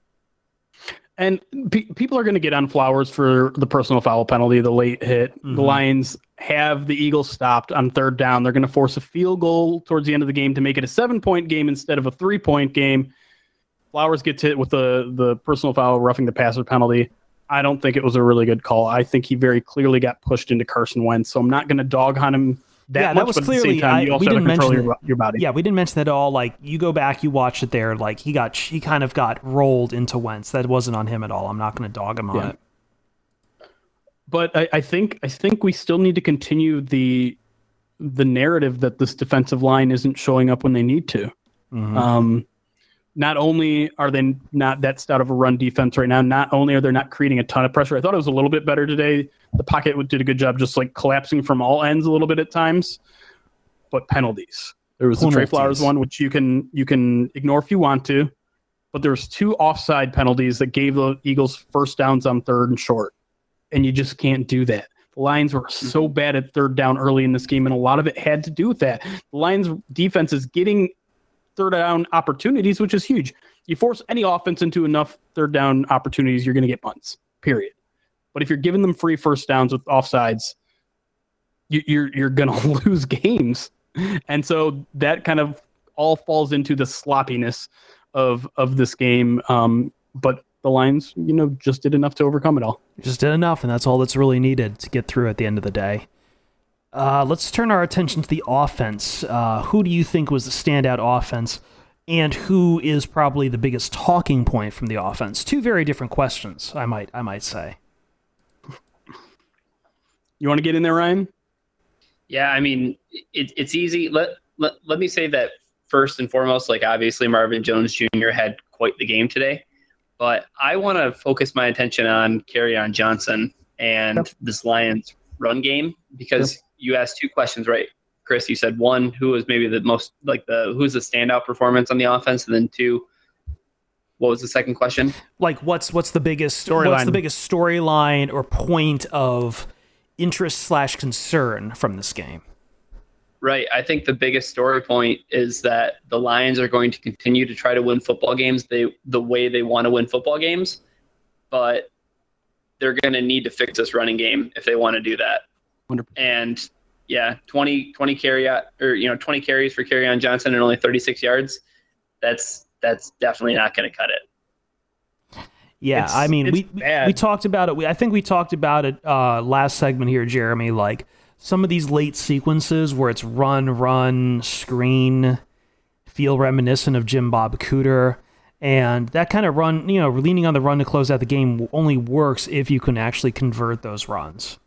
And pe- people are going to get on Flowers for the personal foul penalty, the late hit. Mm-hmm. The Lions have the Eagles stopped on third down. They're going to force a field goal towards the end of the game to make it a seven-point game instead of a three-point game. Flowers gets hit with the, the personal foul, roughing the passer penalty. I don't think it was a really good call. I think he very clearly got pushed into Carson Wentz, so I'm not going to dog on him that Yeah, that much, was but at the clearly- same time, I- you also we have to didn't control mention your, it. your body. Yeah, we didn't mention that at all. Like you go back, you watch it there. Like he got, he kind of got rolled into Wentz. That wasn't on him at all. I'm not going to dog him on Yeah. it. But I, I think I think we still need to continue the the narrative that this defensive line isn't showing up when they need to. Mm-hmm. Um, not only are they not that stout of a run defense right now, not only are they not creating a ton of pressure. I thought it was a little bit better today. The pocket did a good job, just like collapsing from all ends a little bit at times. But penalties. There was the Trey Penalties. Flowers one, which you can you can ignore if you want to. But there was two offside penalties that gave the Eagles first downs on third and short. And you just can't do that. The Lions were so bad at third down early in this game, and a lot of it had to do with that. The Lions defense is getting third down opportunities, which is huge. You force any offense into enough third down opportunities, you're going to get punts, period. But if you're giving them free first downs with offsides, you, you're you're going to lose games. And so that kind of all falls into the sloppiness of of this game. Um, but the Lions, you know, just did enough to overcome it all. Just did enough, and that's all that's really needed to get through at the end of the day. Uh, let's turn our attention to the offense. Uh, who do you think was the standout offense, and who is probably the biggest talking point from the offense? Two very different questions, I might, I might say. You want to get in there, Ryan? Yeah, I mean, it, it's easy. Let, let let me say that first and foremost, like obviously Marvin Jones Junior had quite the game today, but I want to focus my attention on Kerryon Johnson and Yep. this Lions run game, because Yep. you asked two questions, right, Chris? You said one, who was maybe the most like the who's the standout performance on the offense, and then two, what was the second question? Like, what's what's the biggest Storyline. what's the biggest storyline or point of interest slash concern from this game? Right. I think the biggest story point is that the Lions are going to continue to try to win football games they the way they want to win football games, but they're going to need to fix this running game if they want to do that. one hundred percent. And yeah, twenty, twenty carry out, or you know, twenty carries for Kerryon Johnson and only thirty-six yards. That's that's definitely not going to cut it. Yeah, It's- I mean, it's we bad. we talked about it. We, I think we talked about it uh, last segment here, Jeremy. Like some of these late sequences where it's run, run, screen, feel reminiscent of Jim Bob Cooter, and that kind of run, you know, leaning on the run to close out the game only works if you can actually convert those runs.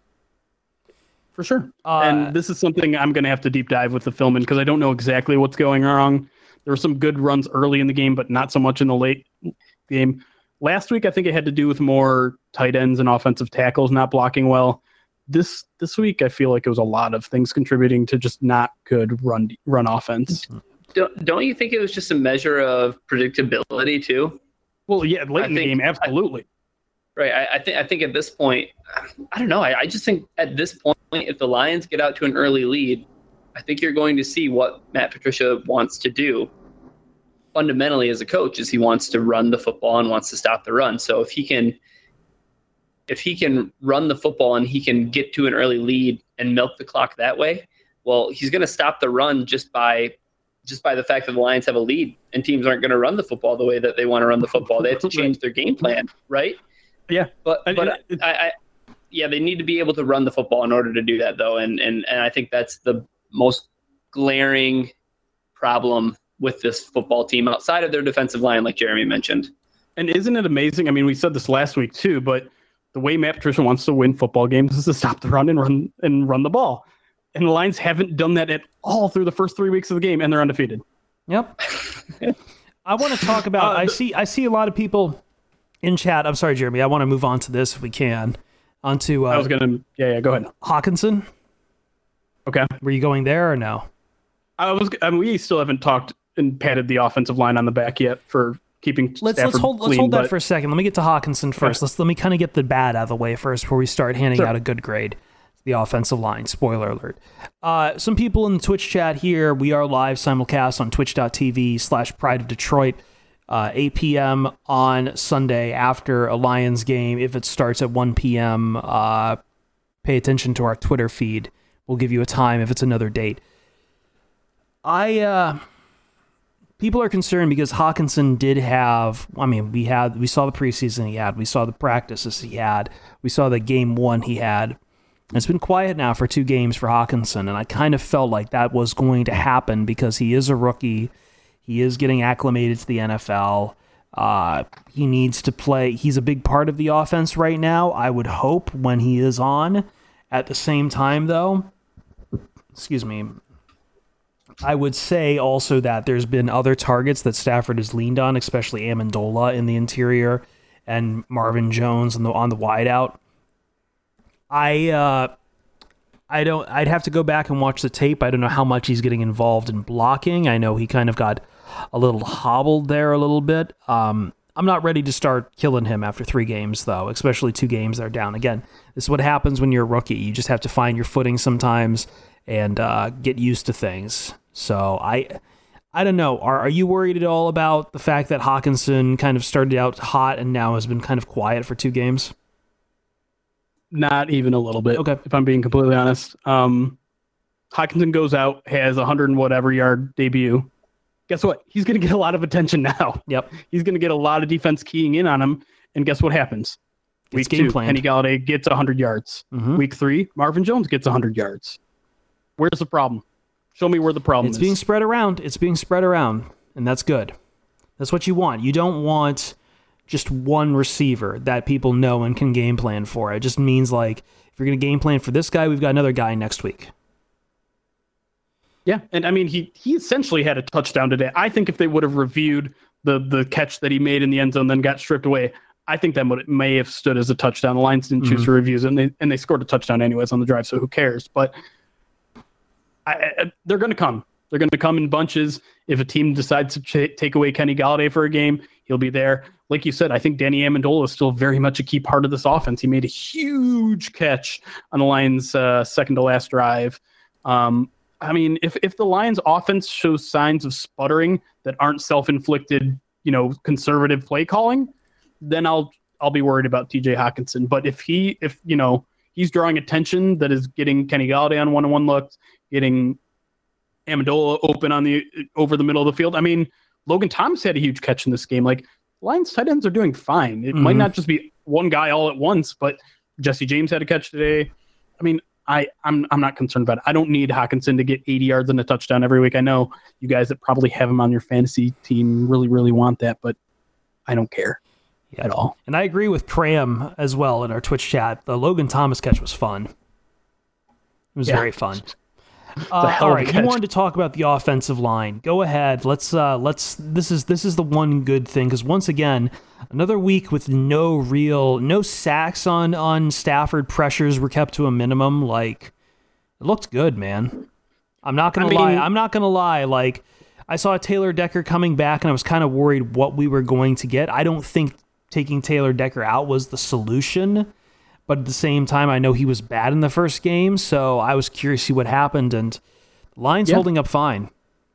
For sure. Uh, and this is something I'm going to have to deep dive with the film in because I don't know exactly what's going wrong. There were some good runs early in the game, but not so much in the late game. Last week, I think it had to do with more tight ends and offensive tackles not blocking well. This this week, I feel like it was a lot of things contributing to just not good run run offense. Don't don't you think it was just a measure of predictability too? Well, yeah, late I in the think- game, absolutely. Right. I, I think I think at this point, I don't know. I, I just think at this point, if the Lions get out to an early lead, I think you're going to see what Matt Patricia wants to do. Fundamentally, as a coach, is he wants to run the football and wants to stop the run. So if he can, if he can run the football and he can get to an early lead and milk the clock that way, well, he's going to stop the run just by just by the fact that the Lions have a lead and teams aren't going to run the football the way that they want to run the football. They have to change their game plan, right? Yeah. But And- but and it- I, I yeah, they need to be able to run the football in order to do that, though. And and and I think that's the most glaring problem with this football team outside of their defensive line, like Jeremy mentioned. And isn't it amazing? I mean, we said this last week too, but the way Matt Patricia wants to win football games is to stop the run and run and run the ball. And the Lions haven't done that at all through the first three weeks of the game, and they're undefeated. Yep. I want to talk about. Uh, I see. I see a lot of people in chat. I'm sorry, Jeremy. I want to move on to this if we can. Onto. Uh, I was gonna. Yeah, yeah. Go ahead. Hawkinson. Okay. Were you going there or no? I was. I mean, we still haven't talked and patted the offensive line on the back yet for keeping. Let's Stafford let's hold clean, let's hold that but, for a second. Let me get to Hawkinson first. Okay. Let's let me kind of get the bad out of the way first before we start handing Sure. out a good grade. The offensive line. Spoiler alert. Uh, some people in the Twitch chat here. We are live simulcast on twitch.tv slash Pride of Detroit. Uh, eight p.m. on Sunday after a Lions game. If it starts at one p.m., uh, pay attention to our Twitter feed. We'll give you a time if it's another date. I uh, people are concerned because Hawkinson did have. I mean, we had we saw the preseason he had. We saw the practices he had. We saw the game one he had. It's been quiet now for two games for Hawkinson, and I kind of felt like that was going to happen because he is a rookie. He is getting acclimated to the N F L. Uh, he needs to play. He's a big part of the offense right now, I would hope, when he is on. At the same time, though, excuse me, I would say also that there's been other targets that Stafford has leaned on, especially Amendola in the interior and Marvin Jones on the, on the wideout. I uh, I don't. I'd have to go back and watch the tape. I don't know how much he's getting involved in blocking. I know he kind of got a little hobbled there a little bit. Um, I'm not ready to start killing him after three games, though, especially two games that are down. Again, this is what happens when you're a rookie. You just have to find your footing sometimes and uh, get used to things. So I, I don't know. Are are you worried at all about the fact that Hawkinson kind of started out hot and now has been kind of quiet for two games? Not even a little bit. Okay. If I'm being completely honest. Um, Hawkinson goes out, has a hundred and whatever yard debut. Guess what? He's going to get a lot of attention now. Yep. He's going to get a lot of defense keying in on him. And guess what happens? It's Week game two, planned. Kenny Galladay gets one hundred yards. Mhm. Week three, Marvin Jones gets one hundred yards. Where's the problem? Show me where the problem It's is. being spread around. It's being spread around, and that's good. That's what you want. You don't want just one receiver that people know and can game plan for. It just means like if you're going to game plan for this guy, we've got another guy next week. Yeah, and I mean, he he essentially had a touchdown today. I think if they would have reviewed the the catch that he made in the end zone, then got stripped away, I think that would, may have stood as a touchdown. The Lions didn't choose Mm-hmm. to review it, and they and they scored a touchdown anyways on the drive. So who cares? But I, I, they're going to come. They're going to come in bunches. If a team decides to ch- take away Kenny Galladay for a game, he'll be there. Like you said, I think Danny Amendola is still very much a key part of this offense. He made a huge catch on the Lions' uh, second to last drive. Um, I mean, if if the Lions' offense shows signs of sputtering that aren't self-inflicted, you know, conservative play calling, then I'll I'll be worried about T J Hawkinson. But if he if you know he's drawing attention that is getting Kenny Galladay on one-on-one looks, getting Amendola open on the over the middle of the field. I mean, Logan Thomas had a huge catch in this game. Like, Lions tight ends are doing fine. It Mm-hmm. might not just be one guy all at once, but Jesse James had a catch today. I mean, I, I'm I'm not concerned about it. I don't need Hawkinson to get eighty yards and a touchdown every week. I know you guys that probably have him on your fantasy team really, really want that, but I don't care Yeah. at all. And I agree with Cram as well in our Twitch chat. The Logan Thomas catch was fun. It was Yeah. very fun. Uh, hell all of a right, you catch. wanted to talk about the offensive line. Go ahead. Let's uh, let's. This is this is the one good thing because once again, another week with no real no sacks on on Stafford. Pressures were kept to a minimum. Like, it looked good, man. I'm not gonna I mean- lie. I'm not gonna lie. Like, I saw Taylor Decker coming back, and I was kind of worried what we were going to get. I don't think taking Taylor Decker out was the solution. But at the same time, I know he was bad in the first game, so I was curious to see what happened, and the Lions Yeah. holding up fine.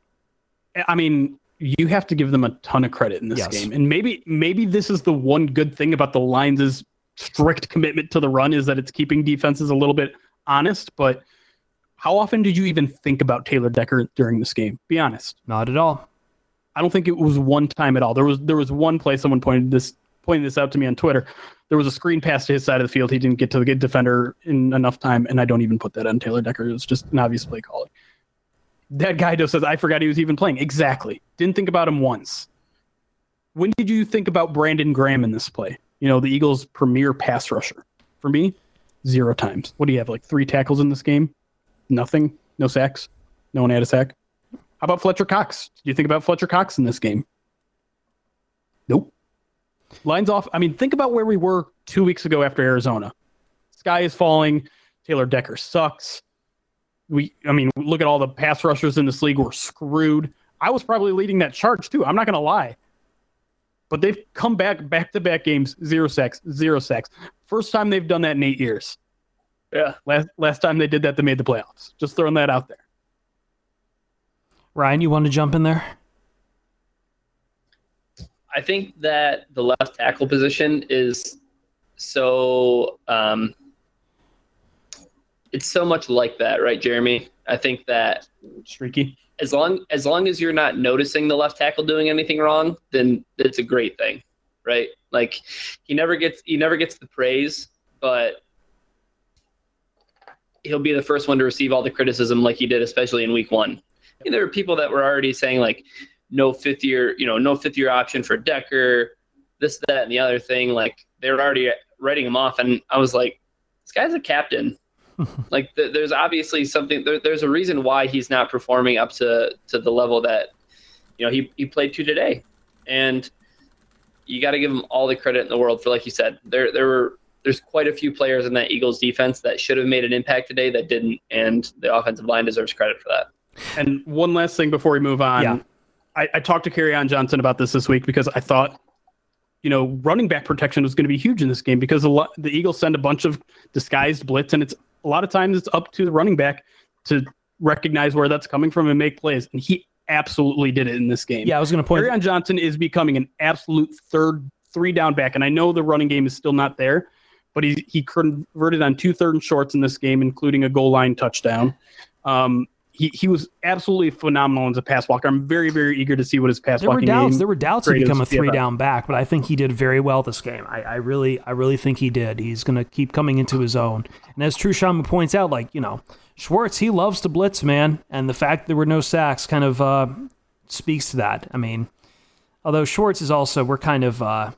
I mean, you have to give them a ton of credit in this Yes. game. And maybe maybe this is the one good thing about the Lions' strict commitment to the run is that it's keeping defenses a little bit honest. But how often did you even think about Taylor Decker during this game? Be honest. Not at all. I don't think it was one time at all. There was there was one play someone pointed this pointed this out to me on Twitter. There was a screen pass to his side of the field. He didn't get to the good defender in enough time, and I don't even put that on Taylor Decker. It was just an obvious play calling. That guy just says, I forgot he was even playing. Exactly. Didn't think about him once. When did you think about Brandon Graham in this play? You know, the Eagles' premier pass rusher. For me, zero times. What do you have, like three tackles in this game? Nothing? No sacks? No one had a sack? How about Fletcher Cox? Do you think about Fletcher Cox in this game? Nope. Lines off. I mean, think about where we were two weeks ago after Arizona. Sky is falling. Taylor Decker sucks. We, I mean, look at all the pass rushers in this league. We're screwed. I was probably leading that charge too. I'm not going to lie. But they've come back back-to-back games, zero sacks, zero sacks. First time they've done that in eight years. Yeah. Last last time they did that, they made the playoffs. Just throwing that out there. Ryan, you want to jump in there? I think that the left tackle position is so um, it's so much like that, right, Jeremy? I think that Streaky. as long as long as you're not noticing the left tackle doing anything wrong, then it's a great thing, right? Like he never gets he never gets the praise, but he'll be the first one to receive all the criticism like he did, especially in week one. And there were people that were already saying like no fifth year, you know, no fifth year option for Decker, this, that, and the other thing. Like they were already writing him off. And I was like, this guy's a captain. Like th- there's obviously something, there, there's a reason why he's not performing up to, to the level that, you know, he, he played to today. And you got to give him all the credit in the world for, like you said, there, there were, there's quite a few players in that Eagles defense that should have made an impact today that didn't. And the offensive line deserves credit for that. And one last thing before we move on. Yeah. I, I talked to Kerryon Johnson about this this week because I thought, you know, running back protection was going to be huge in this game because a lot, the Eagles send a bunch of disguised blitz, and it's a lot of times it's up to the running back to recognize where that's coming from and make plays. And he absolutely did it in this game. Yeah, I was going to point. Kerryon Johnson is becoming an absolute third, three down back. And I know the running game is still not there, but he, he converted on two third and shorts in this game, including a goal line touchdown. Um, He he was absolutely phenomenal as a pass walker. I'm very, very eager to see what his pass There were walking doubts. game There were doubts to grade become a is. Yeah. three down back, but I think he did very well this game. I, I really, I really think he did. He's going to keep coming into his own. And as Trushan points out, like you know, Schwartz, he loves to blitz, man. And the fact there were no sacks kind of uh, speaks to that. I mean, although Schwartz is also we're kind of uh,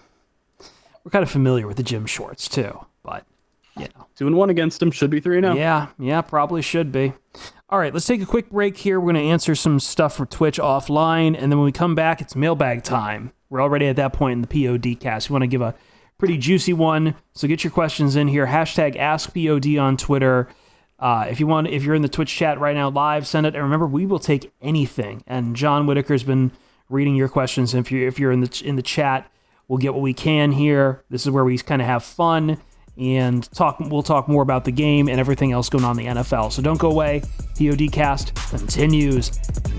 we're kind of familiar with the Jim Schwartz too, but you know, Two and one against him should be three and zero. yeah, yeah, probably should be. All right, let's take a quick break here. We're going to answer some stuff for Twitch offline, and then when we come back, it's mailbag time. We're already at that point in the P O D cast. We want to give a pretty juicy one, so get your questions in here. Hashtag AskPOD on Twitter. Uh, if you want, if you're in the Twitch chat right now live, send it. And remember, we will take anything. And John Whitaker's been reading your questions. If you're if you're in the in the chat, we'll get what we can here. This is where we kind of have fun. And talk. We'll talk more about the game and everything else going on in the N F L. So don't go away. PODcast continues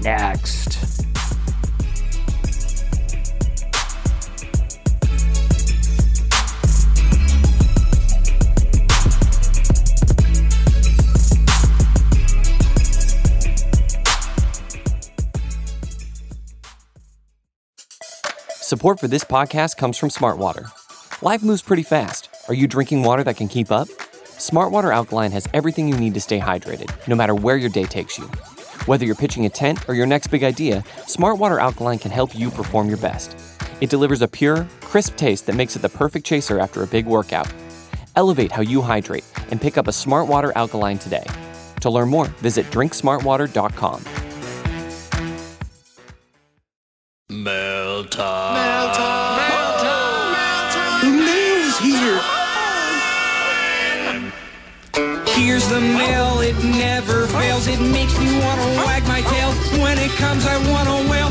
next. Support for this podcast comes from Smartwater. Life moves pretty fast. Are you drinking water that can keep up? Smartwater Alkaline has everything you need to stay hydrated, no matter where your day takes you. Whether you're pitching a tent or your next big idea, Smartwater Alkaline can help you perform your best. It delivers a pure, crisp taste that makes it the perfect chaser after a big workout. Elevate how you hydrate and pick up a Smartwater Alkaline today. To learn more, visit drink smartwater dot com. Mail time. Mail time. Mail time. The mail's here. Here's the mail. It never fails. It makes me want to wag my tail. When it comes, I want to wail.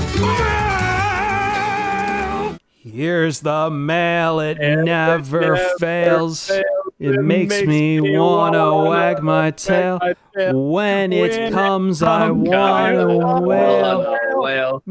Here's the mail. It And never, never fails. fails. It makes me wanna wag my tail. my tail. When When it it comes, I comes, wanna I wail. Well,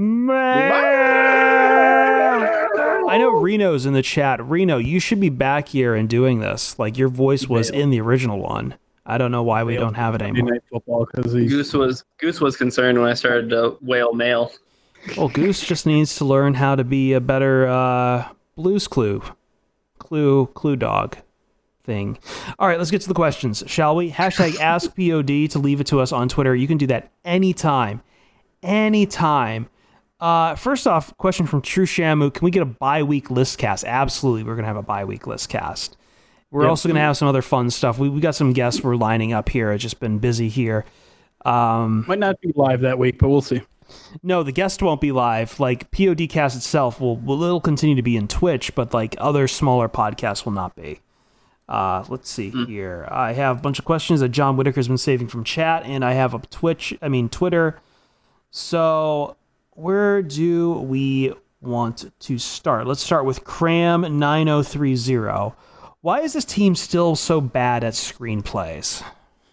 Mail. I know Reno's in the chat. Reno, you should be back here and doing this. Like your voice was in the original one. I don't know why we don't have it Monday anymore. Night Football because he's Goose was Goose was concerned when I started to wail mail. Well, Goose just needs to learn how to be a better, uh, Blue's Clue. Clue, Clue Dog thing. All right, let's get to the questions, shall we? Hashtag Ask P O D to leave it to us on Twitter. You can do that anytime. Anytime. Uh, first off, question from True Shamu. Can we get a bi-week list cast? Absolutely, we're going to have a bi-week list cast. We're yep. also going to have some other fun stuff. We we got some guests we're lining up here. I've just been busy here. Um, Might not be live that week, but we'll see. No, the guest won't be live. Like, PODcast itself will, will it'll continue to be in Twitch, but like other smaller podcasts will not be. Uh, let's see mm. here. I have a bunch of questions that John Whitaker's been saving from chat, and I have a Twitch, I mean Twitter. So where do we want to start? Let's start with Cram nine oh three oh. Why is this team still so bad at screenplays?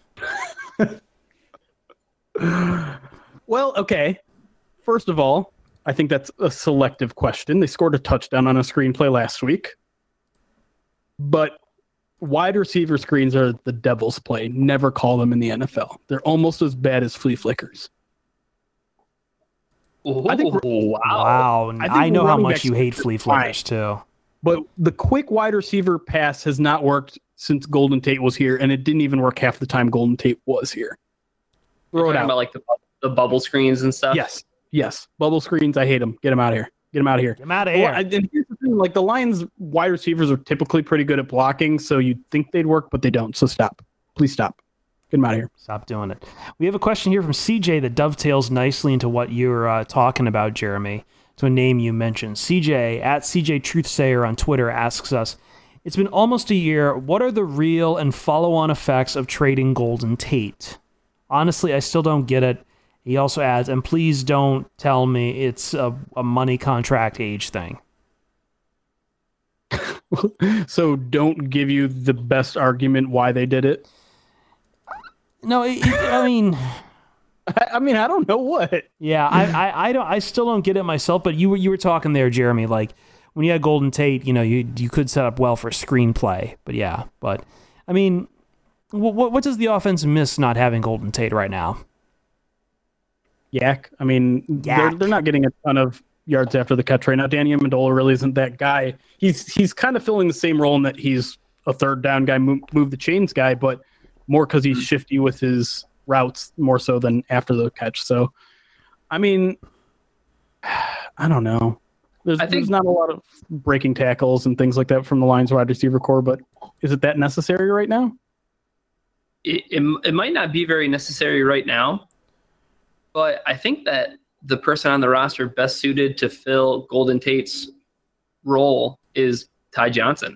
Well, okay. First of all, I think that's a selective question. They scored a touchdown on a screenplay last week. But wide receiver screens are the devil's play. Never call them in the N F L. They're almost as bad as flea flickers. Ooh, I think wow. Wow. I, think I know how much you hate flea flickers, too. But the quick wide receiver pass has not worked since Golden Tate was here, and it didn't even work half the time Golden Tate was here. Throw You're it talking out. about like the, the bubble screens and stuff? Yes. Yes. Bubble screens, I hate them. Get them out of here. Get them out of here. Get them out of here. Well, and here's the thing, like the Lions wide receivers are typically pretty good at blocking, so you'd think they'd work, but they don't. So stop. Please stop. Get them out of here. Stop doing it. We have a question here from C J that dovetails nicely into what you're uh, talking about, Jeremy, to a name you mentioned. C J, at C J Truthsayer on Twitter, asks us, it's been almost a year. What are the real and follow-on effects of trading Golden Tate? Honestly, I still don't get it. He also adds, and please don't tell me it's a, a money contract age thing. So don't give you the best argument why they did it? No, it, it, I mean... I, I mean, I don't know what. Yeah, I, I, I don't. I still don't get it myself, but you were you were talking there, Jeremy, like when you had Golden Tate, you know, you you could set up well for screenplay, but yeah, but I mean, what what does the offense miss not having Golden Tate right now? Yak. I mean, Yak. they're they're not getting a ton of yards after the catch right now. Danny Amendola really isn't that guy. He's he's kind of filling the same role in that he's a third down guy, move, move the chains guy, but more because he's shifty with his routes more so than after the catch. So, I mean, I don't know. There's, I think, there's not a lot of breaking tackles and things like that from the Lions wide receiver core, but is it that necessary right now? It, it, it might not be very necessary right now, but I think that the person on the roster best suited to fill Golden Tate's role is Ty Johnson.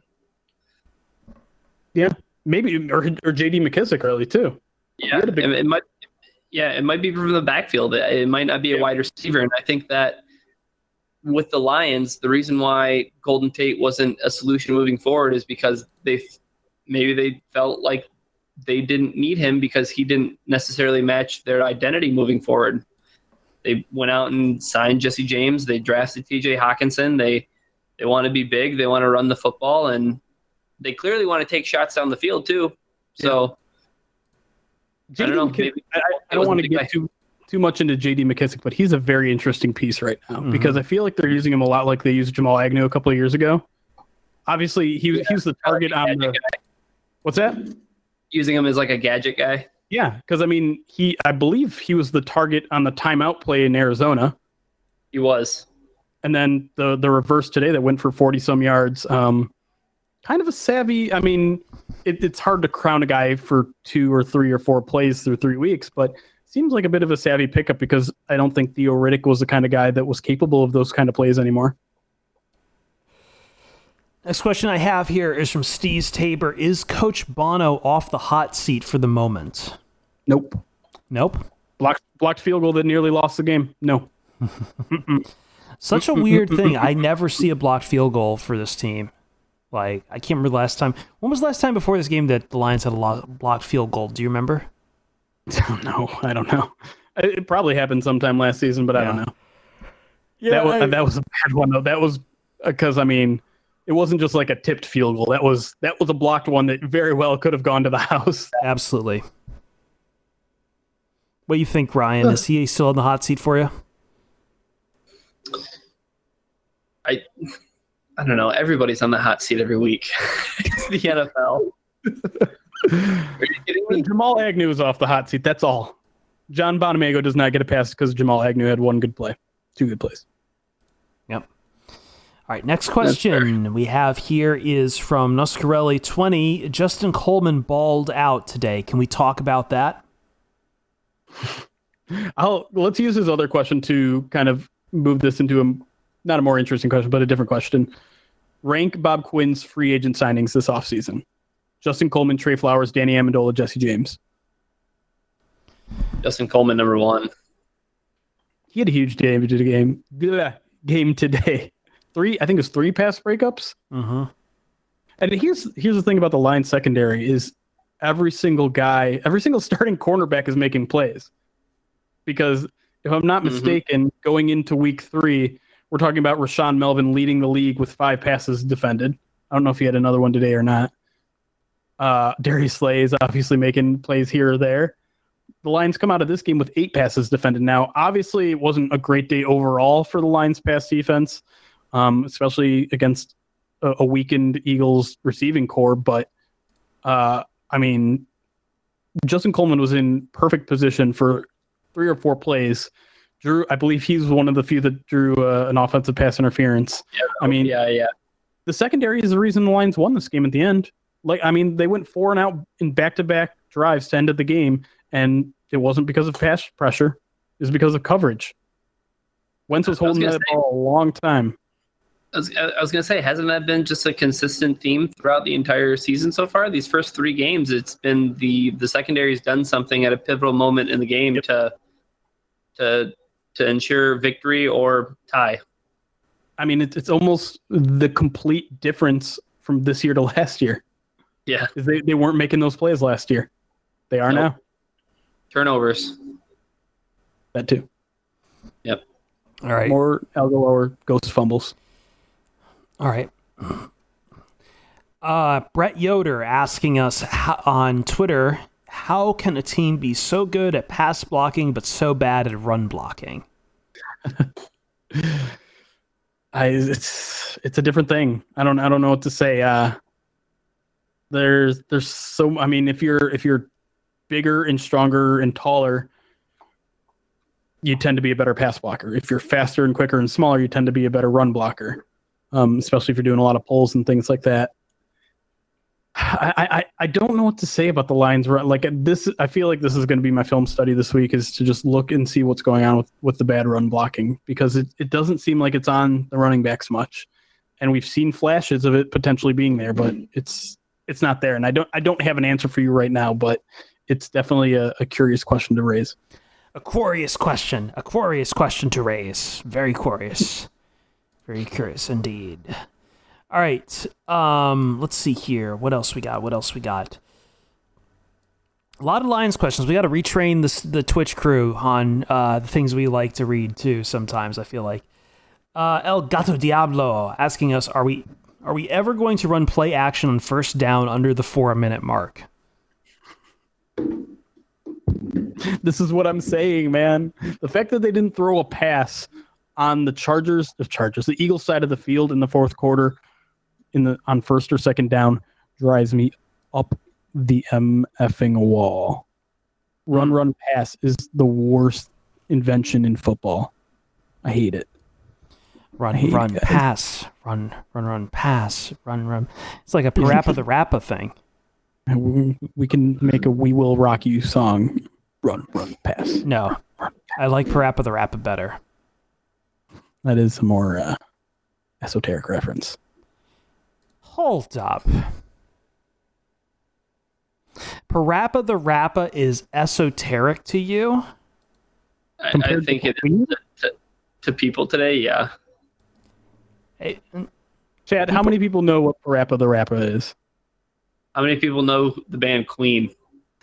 Yeah, maybe, or, or J D McKissic early too. Yeah, it, it might. Yeah, it might be from the backfield. It, it might not be a wide receiver, and I think that with the Lions, the reason why Golden Tate wasn't a solution moving forward is because they maybe they felt like they didn't need him because he didn't necessarily match their identity moving forward. They went out and signed Jesse James. They drafted T J Hawkinson. They they want to be big. They want to run the football, and they clearly want to take shots down the field too. So. Yeah. I don't know. Maybe, I, I don't want to get too too much into J D McKissic, but he's a very interesting piece right now mm-hmm. because I feel like they're using him a lot like they used Jamal Agnew a couple of years ago. Obviously, he was yeah, he was the target like on the. Guy. What's that? Using him as like a gadget guy. Yeah, because I mean, he I believe he was the target on the timeout play in Arizona. He was, and then the the reverse today that went for forty some yards. Um, kind of a savvy. I mean, it, it's hard to crown a guy for two or three or four plays through three weeks, but seems like a bit of a savvy pickup because I don't think Theo Riddick was the kind of guy that was capable of those kind of plays anymore. Next question I have here is from Steve's Tabor. Is Coach Bono off the hot seat for the moment? Nope. Nope. Blocked, blocked field goal that nearly lost the game. No. Such a weird thing. I never see a blocked field goal for this team. Like, I can't remember the last time. When was the last time before this game that the Lions had a blocked field goal? Do you remember? No, I don't know. It probably happened sometime last season, but yeah. I don't know. Yeah, that was, I, that was a bad one, though. That was because, I mean, it wasn't just like a tipped field goal. That was that was a blocked one that very well could have gone to the house. Absolutely. What do you think, Ryan? Is he still in the hot seat for you? I... I don't know. Everybody's on the hot seat every week. It's the N F L. Are you kidding me? Jamal Agnew is off the hot seat. That's all. John Bonamego does not get a pass because Jamal Agnew had one good play. Two good plays. Yep. All right, next question we have here is from Nuscarelli twenty. Justin Coleman balled out today. Can we talk about that? I'll let's use his other question to kind of move this into a not a more interesting question, but a different question. Rank Bob Quinn's free agent signings this offseason. Justin Coleman, Trey Flowers, Danny Amendola, Jesse James. Justin Coleman, number one. He had a huge game to the game. Game today. Three, I think it was three pass breakups. Mm-hmm. And here's here's the thing about the Lions secondary is every single guy, every single starting cornerback is making plays. Because if I'm not mistaken, mm-hmm. going into week three, we're talking about Rashaan Melvin leading the league with five passes defended. I don't know if he had another one today or not. Uh, Darius Slay is obviously making plays here or there. The Lions come out of this game with eight passes defended. Now, obviously, it wasn't a great day overall for the Lions pass defense, um, especially against a, a weakened Eagles receiving core. But, uh, I mean, Justin Coleman was in perfect position for three or four plays. Drew, I believe he's one of the few that drew uh, an offensive pass interference. Yeah, I mean, yeah, yeah. The secondary is the reason the Lions won this game at the end. Like, I mean, they went four and out in back-to-back drives to end of the game, and it wasn't because of pass pressure. It was because of coverage. Wentz was holding was that say, ball a long time. I was, I was going to say, hasn't that been just a consistent theme throughout the entire season so far? These first three games, it's been the the secondary's done something at a pivotal moment in the game yep. to to to ensure victory or tie. I mean, it's it's almost the complete difference from this year to last year. Yeah. They they weren't making those plays last year. They are nope. now. Turnovers. That too. Yep. All right. More Algo ghost fumbles. All right. Uh, Brett Yoder asking us how, on Twitter, how can a team be so good at pass blocking but so bad at run blocking? I it's it's a different thing. I don't I don't know what to say. Uh, there's there's so I mean if you're if you're bigger and stronger and taller, you tend to be a better pass blocker. If you're faster and quicker and smaller, you tend to be a better run blocker. Um, especially if you're doing a lot of pulls and things like that. I, I, I don't know what to say about the Lions. Like this, I feel like this is going to be my film study this week is to just look and see what's going on with, with the bad run blocking because it, it doesn't seem like it's on the running backs much. And we've seen flashes of it potentially being there, but it's it's not there. And I don't I don't have an answer for you right now, but it's definitely a, a curious question to raise. A curious question. A curious question to raise. Very curious. Very curious indeed. All right. Um, let's see here. What else we got? What else we got? A lot of Lions questions. We got to retrain this, the Twitch crew on uh, the things we like to read too. Sometimes I feel like uh, El Gato Diablo asking us: Are we are we ever going to run play action on first down under the four minute mark? This is what I'm saying, man. The fact that they didn't throw a pass on the Chargers, the Chargers, the Eagles side of the field in the fourth quarter, in the on first or second down, drives me up the M effing wall. Run, run, pass is the worst invention in football. I hate it. Run, run, it. pass. Run, run, run, pass. Run, run. It's like a Parappa the Rappa thing. We, we can make a We Will Rock You song. Run, run, pass. No. Run, I like Parappa the Rappa better. That is a more uh, esoteric reference. Hold up. Parappa the Rappa is esoteric to you? I, I think it is to, to, to people today, yeah. Hey, Chad, people, how many people know what Parappa the Rappa is? How many people know the band Queen?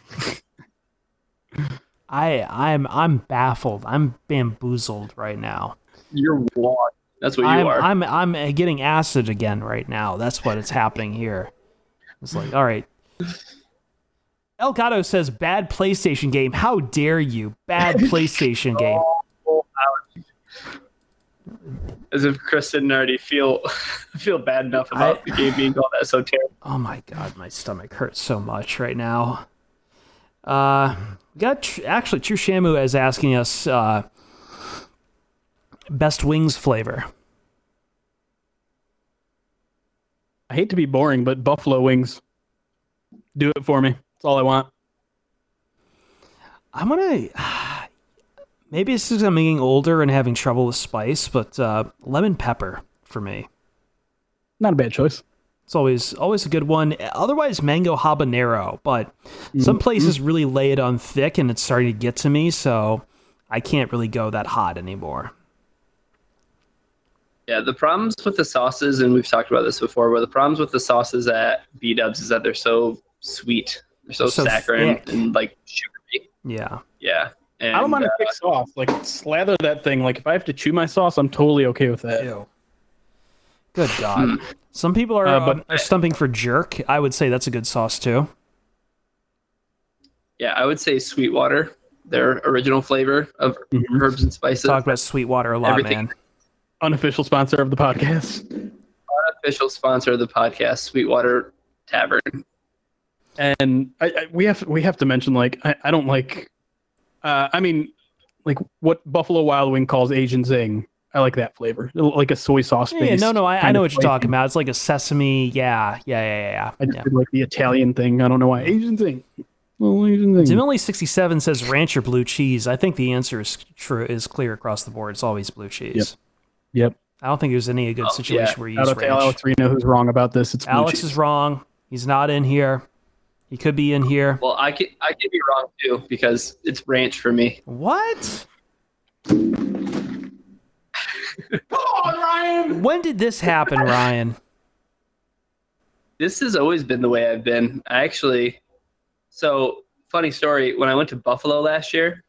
I I'm I'm baffled. I'm bamboozled right now. You're what? That's what you I'm, are. I'm I'm getting acid again right now. That's what is happening here. It's like, all right. El Gato says, bad PlayStation game. How dare you? Bad PlayStation game. As if Chris didn't already feel feel bad enough about I, the game being called esoteric. Oh my god, my stomach hurts so much right now. Uh, we got tr- actually True Shamu is asking us uh, best wings flavor. I hate to be boring, but buffalo wings. Do it for me. That's all I want. I'm gonna. Maybe it's because I'm getting older and having trouble with spice, but uh, lemon pepper for me. Not a bad choice. It's always always a good one. Otherwise, mango habanero, but mm-hmm. some places really lay it on thick, and it's starting to get to me, so I can't really go that hot anymore. Yeah, the problems with the sauces, and we've talked about this before, but the problems with the sauces at B-dubs is that they're so sweet. They're so, so saccharine thick. And like sugary. Yeah. Yeah. And, I don't mind uh, a thick sauce. Like, slather that thing. Like, if I have to chew my sauce, I'm totally okay with that. Ew. Good God. Some people are, uh, but, uh, are stumping for jerk. I would say that's a good sauce, too. Yeah, I would say Sweetwater, their original flavor of mm-hmm. herbs and spices. Talk about Sweetwater a lot, Everything. man. Unofficial sponsor of the podcast. Unofficial sponsor of the podcast, Sweetwater Tavern. And I, I, we have we have to mention, like, I, I don't like... Uh, I mean, like what Buffalo Wild Wing calls Asian Zing. I like that flavor, like a soy sauce. Yeah, no, no, I, I know what you're talking about. It's like a sesame. Yeah, yeah, yeah, yeah. I just yeah. did like the Italian thing. I don't know why Asian Zing. Well, Asian Zing. Dimilly sixty-seven says ranch or blue cheese. I think the answer is true. Is clear across the board. It's always blue cheese. Yep. Yep. I don't think there's any good oh, situation yeah. where you use ranch. Alex Reno, who's wrong about this? It's blue Alex cheese. is wrong. He's not in here. He could be in here. Well, I could I could be wrong too because it's ranch for me. What? Come on, Ryan. When did this happen, Ryan? This has always been the way I've been. I actually, so funny story. When I went to Buffalo last year,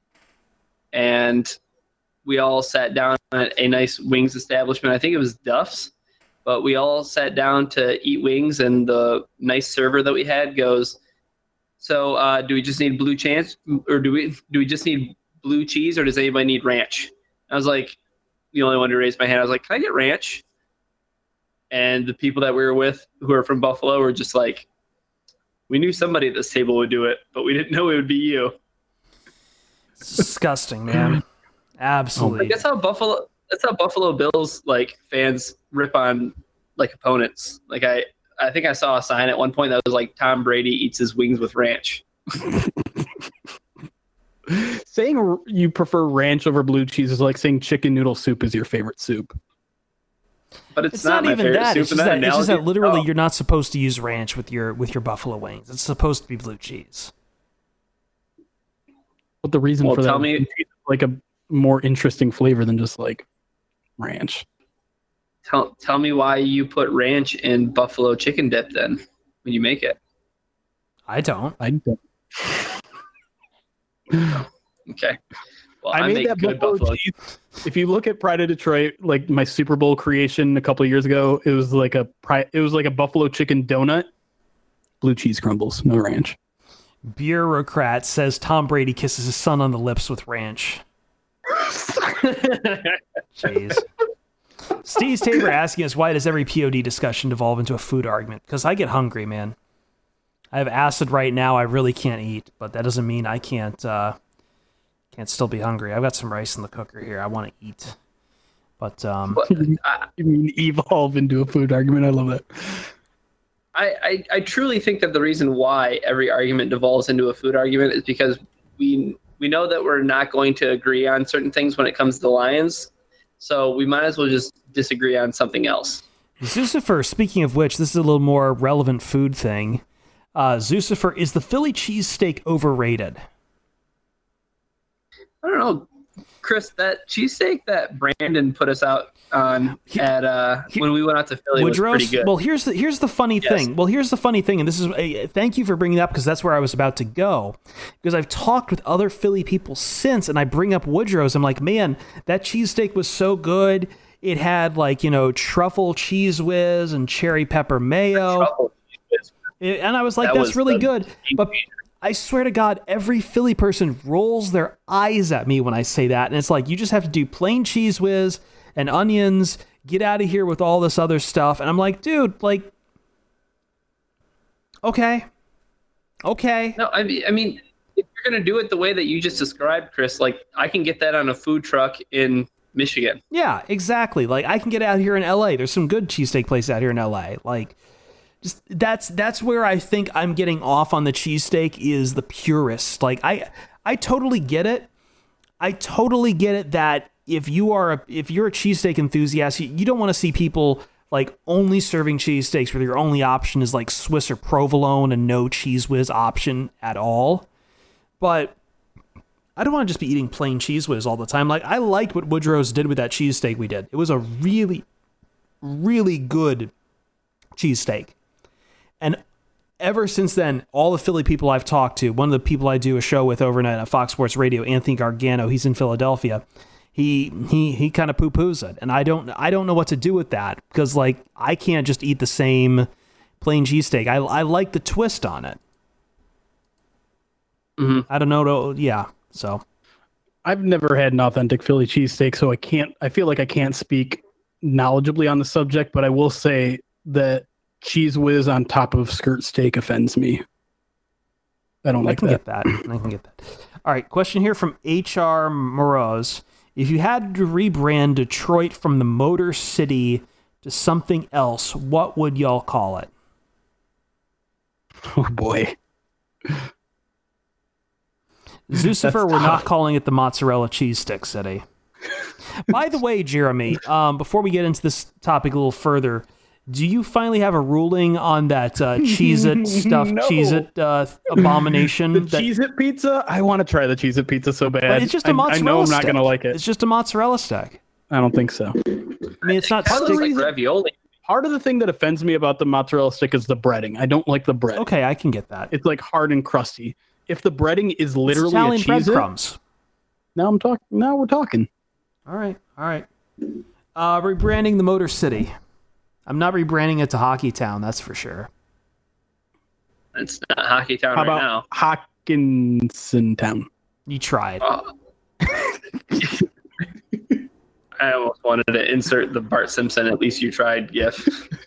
and we all sat down at a nice wings establishment. I think it was Duff's. But we all sat down to eat wings, and the nice server that we had goes, "So, uh, do we just need blue cheese, or do we do we just need blue cheese, or does anybody need ranch?" I was like, the only one to raise my hand. I was like, "Can I get ranch?" And the people that we were with, who are from Buffalo, were just like, "We knew somebody at this table would do it, but we didn't know it would be you." It's disgusting, man. Absolutely. Like, that's how Buffalo. That's how Buffalo Bills like fans rip on like opponents. Like I, I think I saw a sign at one point that was like Tom Brady eats his wings with ranch. Saying you prefer ranch over blue cheese is like saying chicken noodle soup is your favorite soup. But it's, it's not, not, my even favorite that. soup. It's just that, it's just that literally oh. you're not supposed to use ranch with your with your buffalo wings. It's supposed to be blue cheese. But the reason well, for tell that me, is like a more interesting flavor than just like ranch. Tell tell me why you put ranch in buffalo chicken dip then when you make it. I don't. I don't. Okay. Well, I, I made make that good buffalo buffalo. cheese. If you look at Pride of Detroit, like my Super Bowl creation a couple of years ago, it was like a it was like a buffalo chicken donut, blue cheese crumbles, no ranch. Bureaucrat says Tom Brady kisses his son on the lips with ranch. Jeez. Steve Tabor asking us, why does every P O D discussion devolve into a food argument? Because I get hungry, man. I have acid right now. I really can't eat, but that doesn't mean I can't uh, can't still be hungry. I've got some rice in the cooker here. I want to eat. But um, But, I, You mean evolve into a food argument? I love that. I, I, I truly think that the reason why every argument devolves into a food argument is because we we know that we're not going to agree on certain things when it comes to the Lions. So we might as well just disagree on something else. Zucifer, speaking of which, this is a little more relevant food thing. Uh, Zucifer, is the Philly cheesesteak overrated? I don't know, Chris, that cheesesteak that Brandon put us out on at uh, when we went out to Philly Woodrow's, was pretty good. Well, here's the here's the funny Yes. thing. Well, here's the funny thing, and this is a, thank you for bringing it up because that's where I was about to go. Because I've talked with other Philly people since, and I bring up Woodrow's. I'm like, man, that cheesesteak was so good. It had like you know truffle cheese whiz and cherry pepper mayo. Truffle cheese. It- and I was like, That that's was really the good. game But changer. I swear to God, every Philly person rolls their eyes at me when I say that. And it's like, you just have to do plain cheese whiz and onions. Get out of here with all this other stuff. And I'm like, dude, like, okay. Okay. No, I mean, I mean, if you're going to do it the way that you just described, Chris, like, I can get that on a food truck in Michigan. Yeah, exactly. Like, I can get out here in L A. There's some good cheesesteak places out here in L A. Like, just that's that's where I think I'm getting off on the cheesesteak is the purist. Like, I I totally get it. I totally get it that if you are a, if you're a cheesesteak enthusiast, you, you don't want to see people like only serving cheesesteaks where your only option is like Swiss or provolone and no Cheese Whiz option at all. But I don't want to just be eating plain Cheese Whiz all the time. Like, I liked what Woodrow's did with that cheesesteak we did. It was a really, really good cheesesteak. And ever since then, all the Philly people I've talked to, one of the people I do a show with overnight at Fox Sports Radio, Anthony Gargano, he's in Philadelphia. He he he kind of poo-poos it, and I don't I don't know what to do with that because like I can't just eat the same plain cheesesteak. I I like the twist on it. Mm-hmm. I don't know. Yeah, so I've never had an authentic Philly cheesesteak, so I can't. I feel like I can't speak knowledgeably on the subject, but I will say that Cheese Whiz on top of skirt steak offends me. I don't I like can that. get that. I can get that. All right, question here from H R Moroz. If you had to rebrand Detroit from the Motor City to something else, what would y'all call it? Oh boy. Zucifer, we're not calling it the Mozzarella Cheese Stick City. By the way, Jeremy, um, before we get into this topic a little further, do you finally have a ruling on that uh, Cheez-It stuffed No. Cheez-It uh, abomination? The that, Cheez-It pizza? I want to try the Cheez-It pizza so bad. but it's just a I- mozzarella I know I'm not stick. going to like it. It's just a mozzarella stick. I don't think so. I mean, it's not Part of stick. like ravioli. Part of the thing that offends me about the mozzarella stick is the breading. I don't like the bread. Okay, I can get that. It's like hard and crusty. If the breading is It's literally Italian a Cheez-It, breadcrumbs. now I'm talking. Now we're talking. All right, all right. Uh, rebranding the Motor City. I'm not rebranding it to Hockey Town, that's for sure. It's not Hockey Town How right about now. Hawkinson Town? You tried. Oh. I almost wanted to insert the Bart Simpson, at least you tried gif.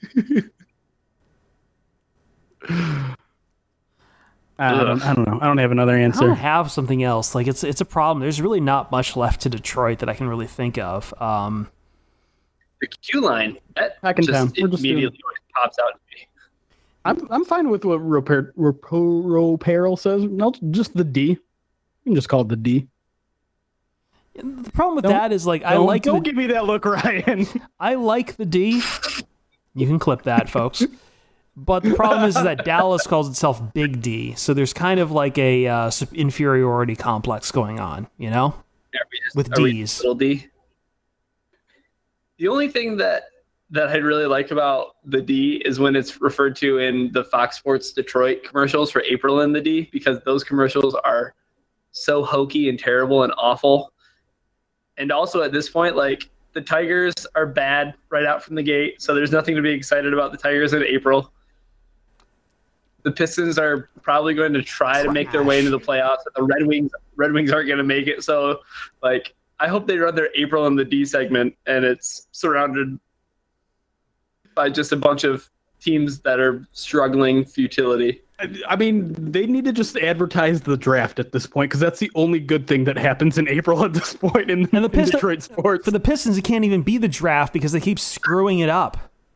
I don't, I don't know. I don't have another I don't answer. have something else. Like it's it's a problem. There's really not much left to Detroit that I can really think of. Um, The Q line, that Hacking just Town. We're just immediately pops out to me. I'm I'm fine with what Roper Roperl says. No, just the D. You can just call it the D. the problem with Don't- that is like I Don't- like Don't the, give me that look, Ryan. I like the D. You can clip that, folks. But the problem is that Dallas calls itself Big D, so there's kind of like a uh, sup- inferiority complex going on, you know, Are we just- with are we Ds. Little D. The only thing that that I really like about the D is when it's referred to in the Fox Sports Detroit commercials for April in the D, because those commercials are so hokey and terrible and awful. And also at this point, like the Tigers are bad right out from the gate, so there's nothing to be excited about the Tigers in April. The Pistons are probably going to try to make their way into the playoffs. And the Red Wings, Red Wings aren't going to make it. So, like, I hope they run their April in the D segment, and it's surrounded by just a bunch of teams that are struggling futility. I- I mean, they need to just advertise the draft at this point because that's the only good thing that happens in April at this point in, And the in Piston- Detroit sports. For the Pistons, it can't even be the draft because they keep screwing it up.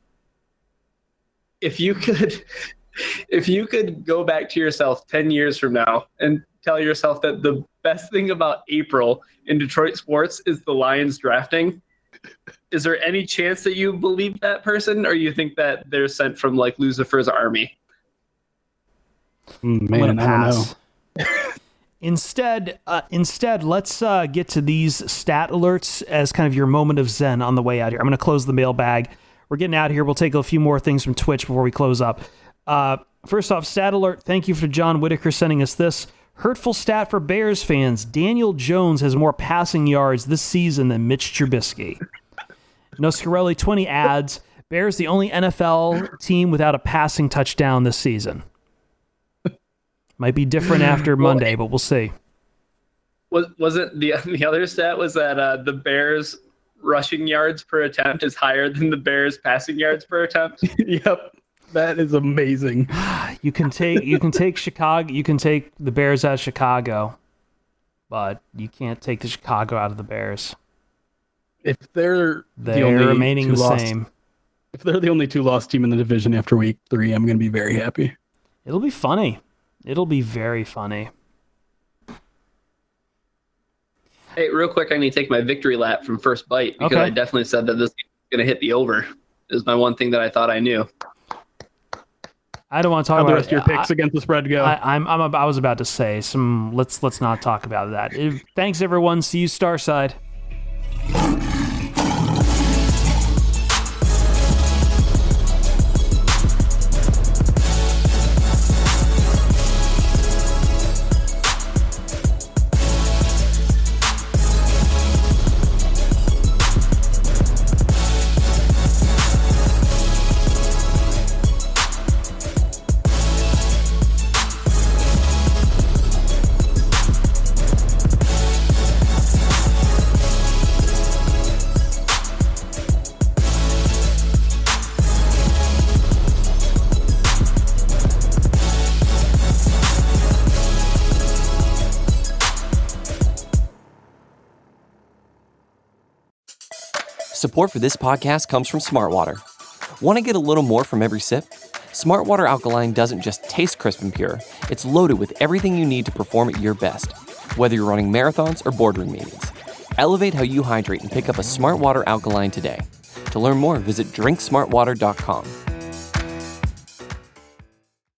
If you could, if you could go back to yourself ten years from now and tell yourself that the best thing about April in Detroit sports is the Lions drafting, is there any chance that you believe that person, or you think that they're sent from like Lucifer's army? Mm, I'm man, gonna I don't pass. know. Instead, uh, instead, let's uh, get to these stat alerts as kind of your moment of zen on the way out here. I'm going to close the mailbag. We're getting out of here. We'll take a few more things from Twitch before we close up. Uh, first off, stat alert. Thank you for John Whitaker sending us this. Hurtful stat for Bears fans. Daniel Jones has more passing yards this season than Mitch Trubisky. Noscarelli twenty adds, Bears the only N F L team without a passing touchdown this season. Might be different after Monday, but we'll see. Was was it the the other stat was that uh, the Bears rushing yards per attempt is higher than the Bears passing yards per attempt. Yep. That is amazing. You can take you can take Chicago you can take the Bears out of Chicago, but you can't take the Chicago out of the Bears. If they're They're the only remaining two the lost, same. if they're the only two lost team in the division after week three, I'm going to be very happy. It'll be funny. It'll be very funny. Hey, real quick, I need to take my victory lap from First Bite because Okay. I definitely said that this is going to hit the over. It was my one thing that I thought I knew. I don't want to talk How the about rest of your picks I, against the spread go? I, I'm, I'm ab- I was about to say some. Let's let's not talk about that. If- thanks everyone. See you Starside. Support for this podcast comes from Smartwater. Want to get a little more from every sip? Smartwater Alkaline doesn't just taste crisp and pure, it's loaded with everything you need to perform at your best, whether you're running marathons or boardroom meetings. Elevate how you hydrate and pick up a Smartwater Alkaline today. To learn more, visit drink smart water dot com.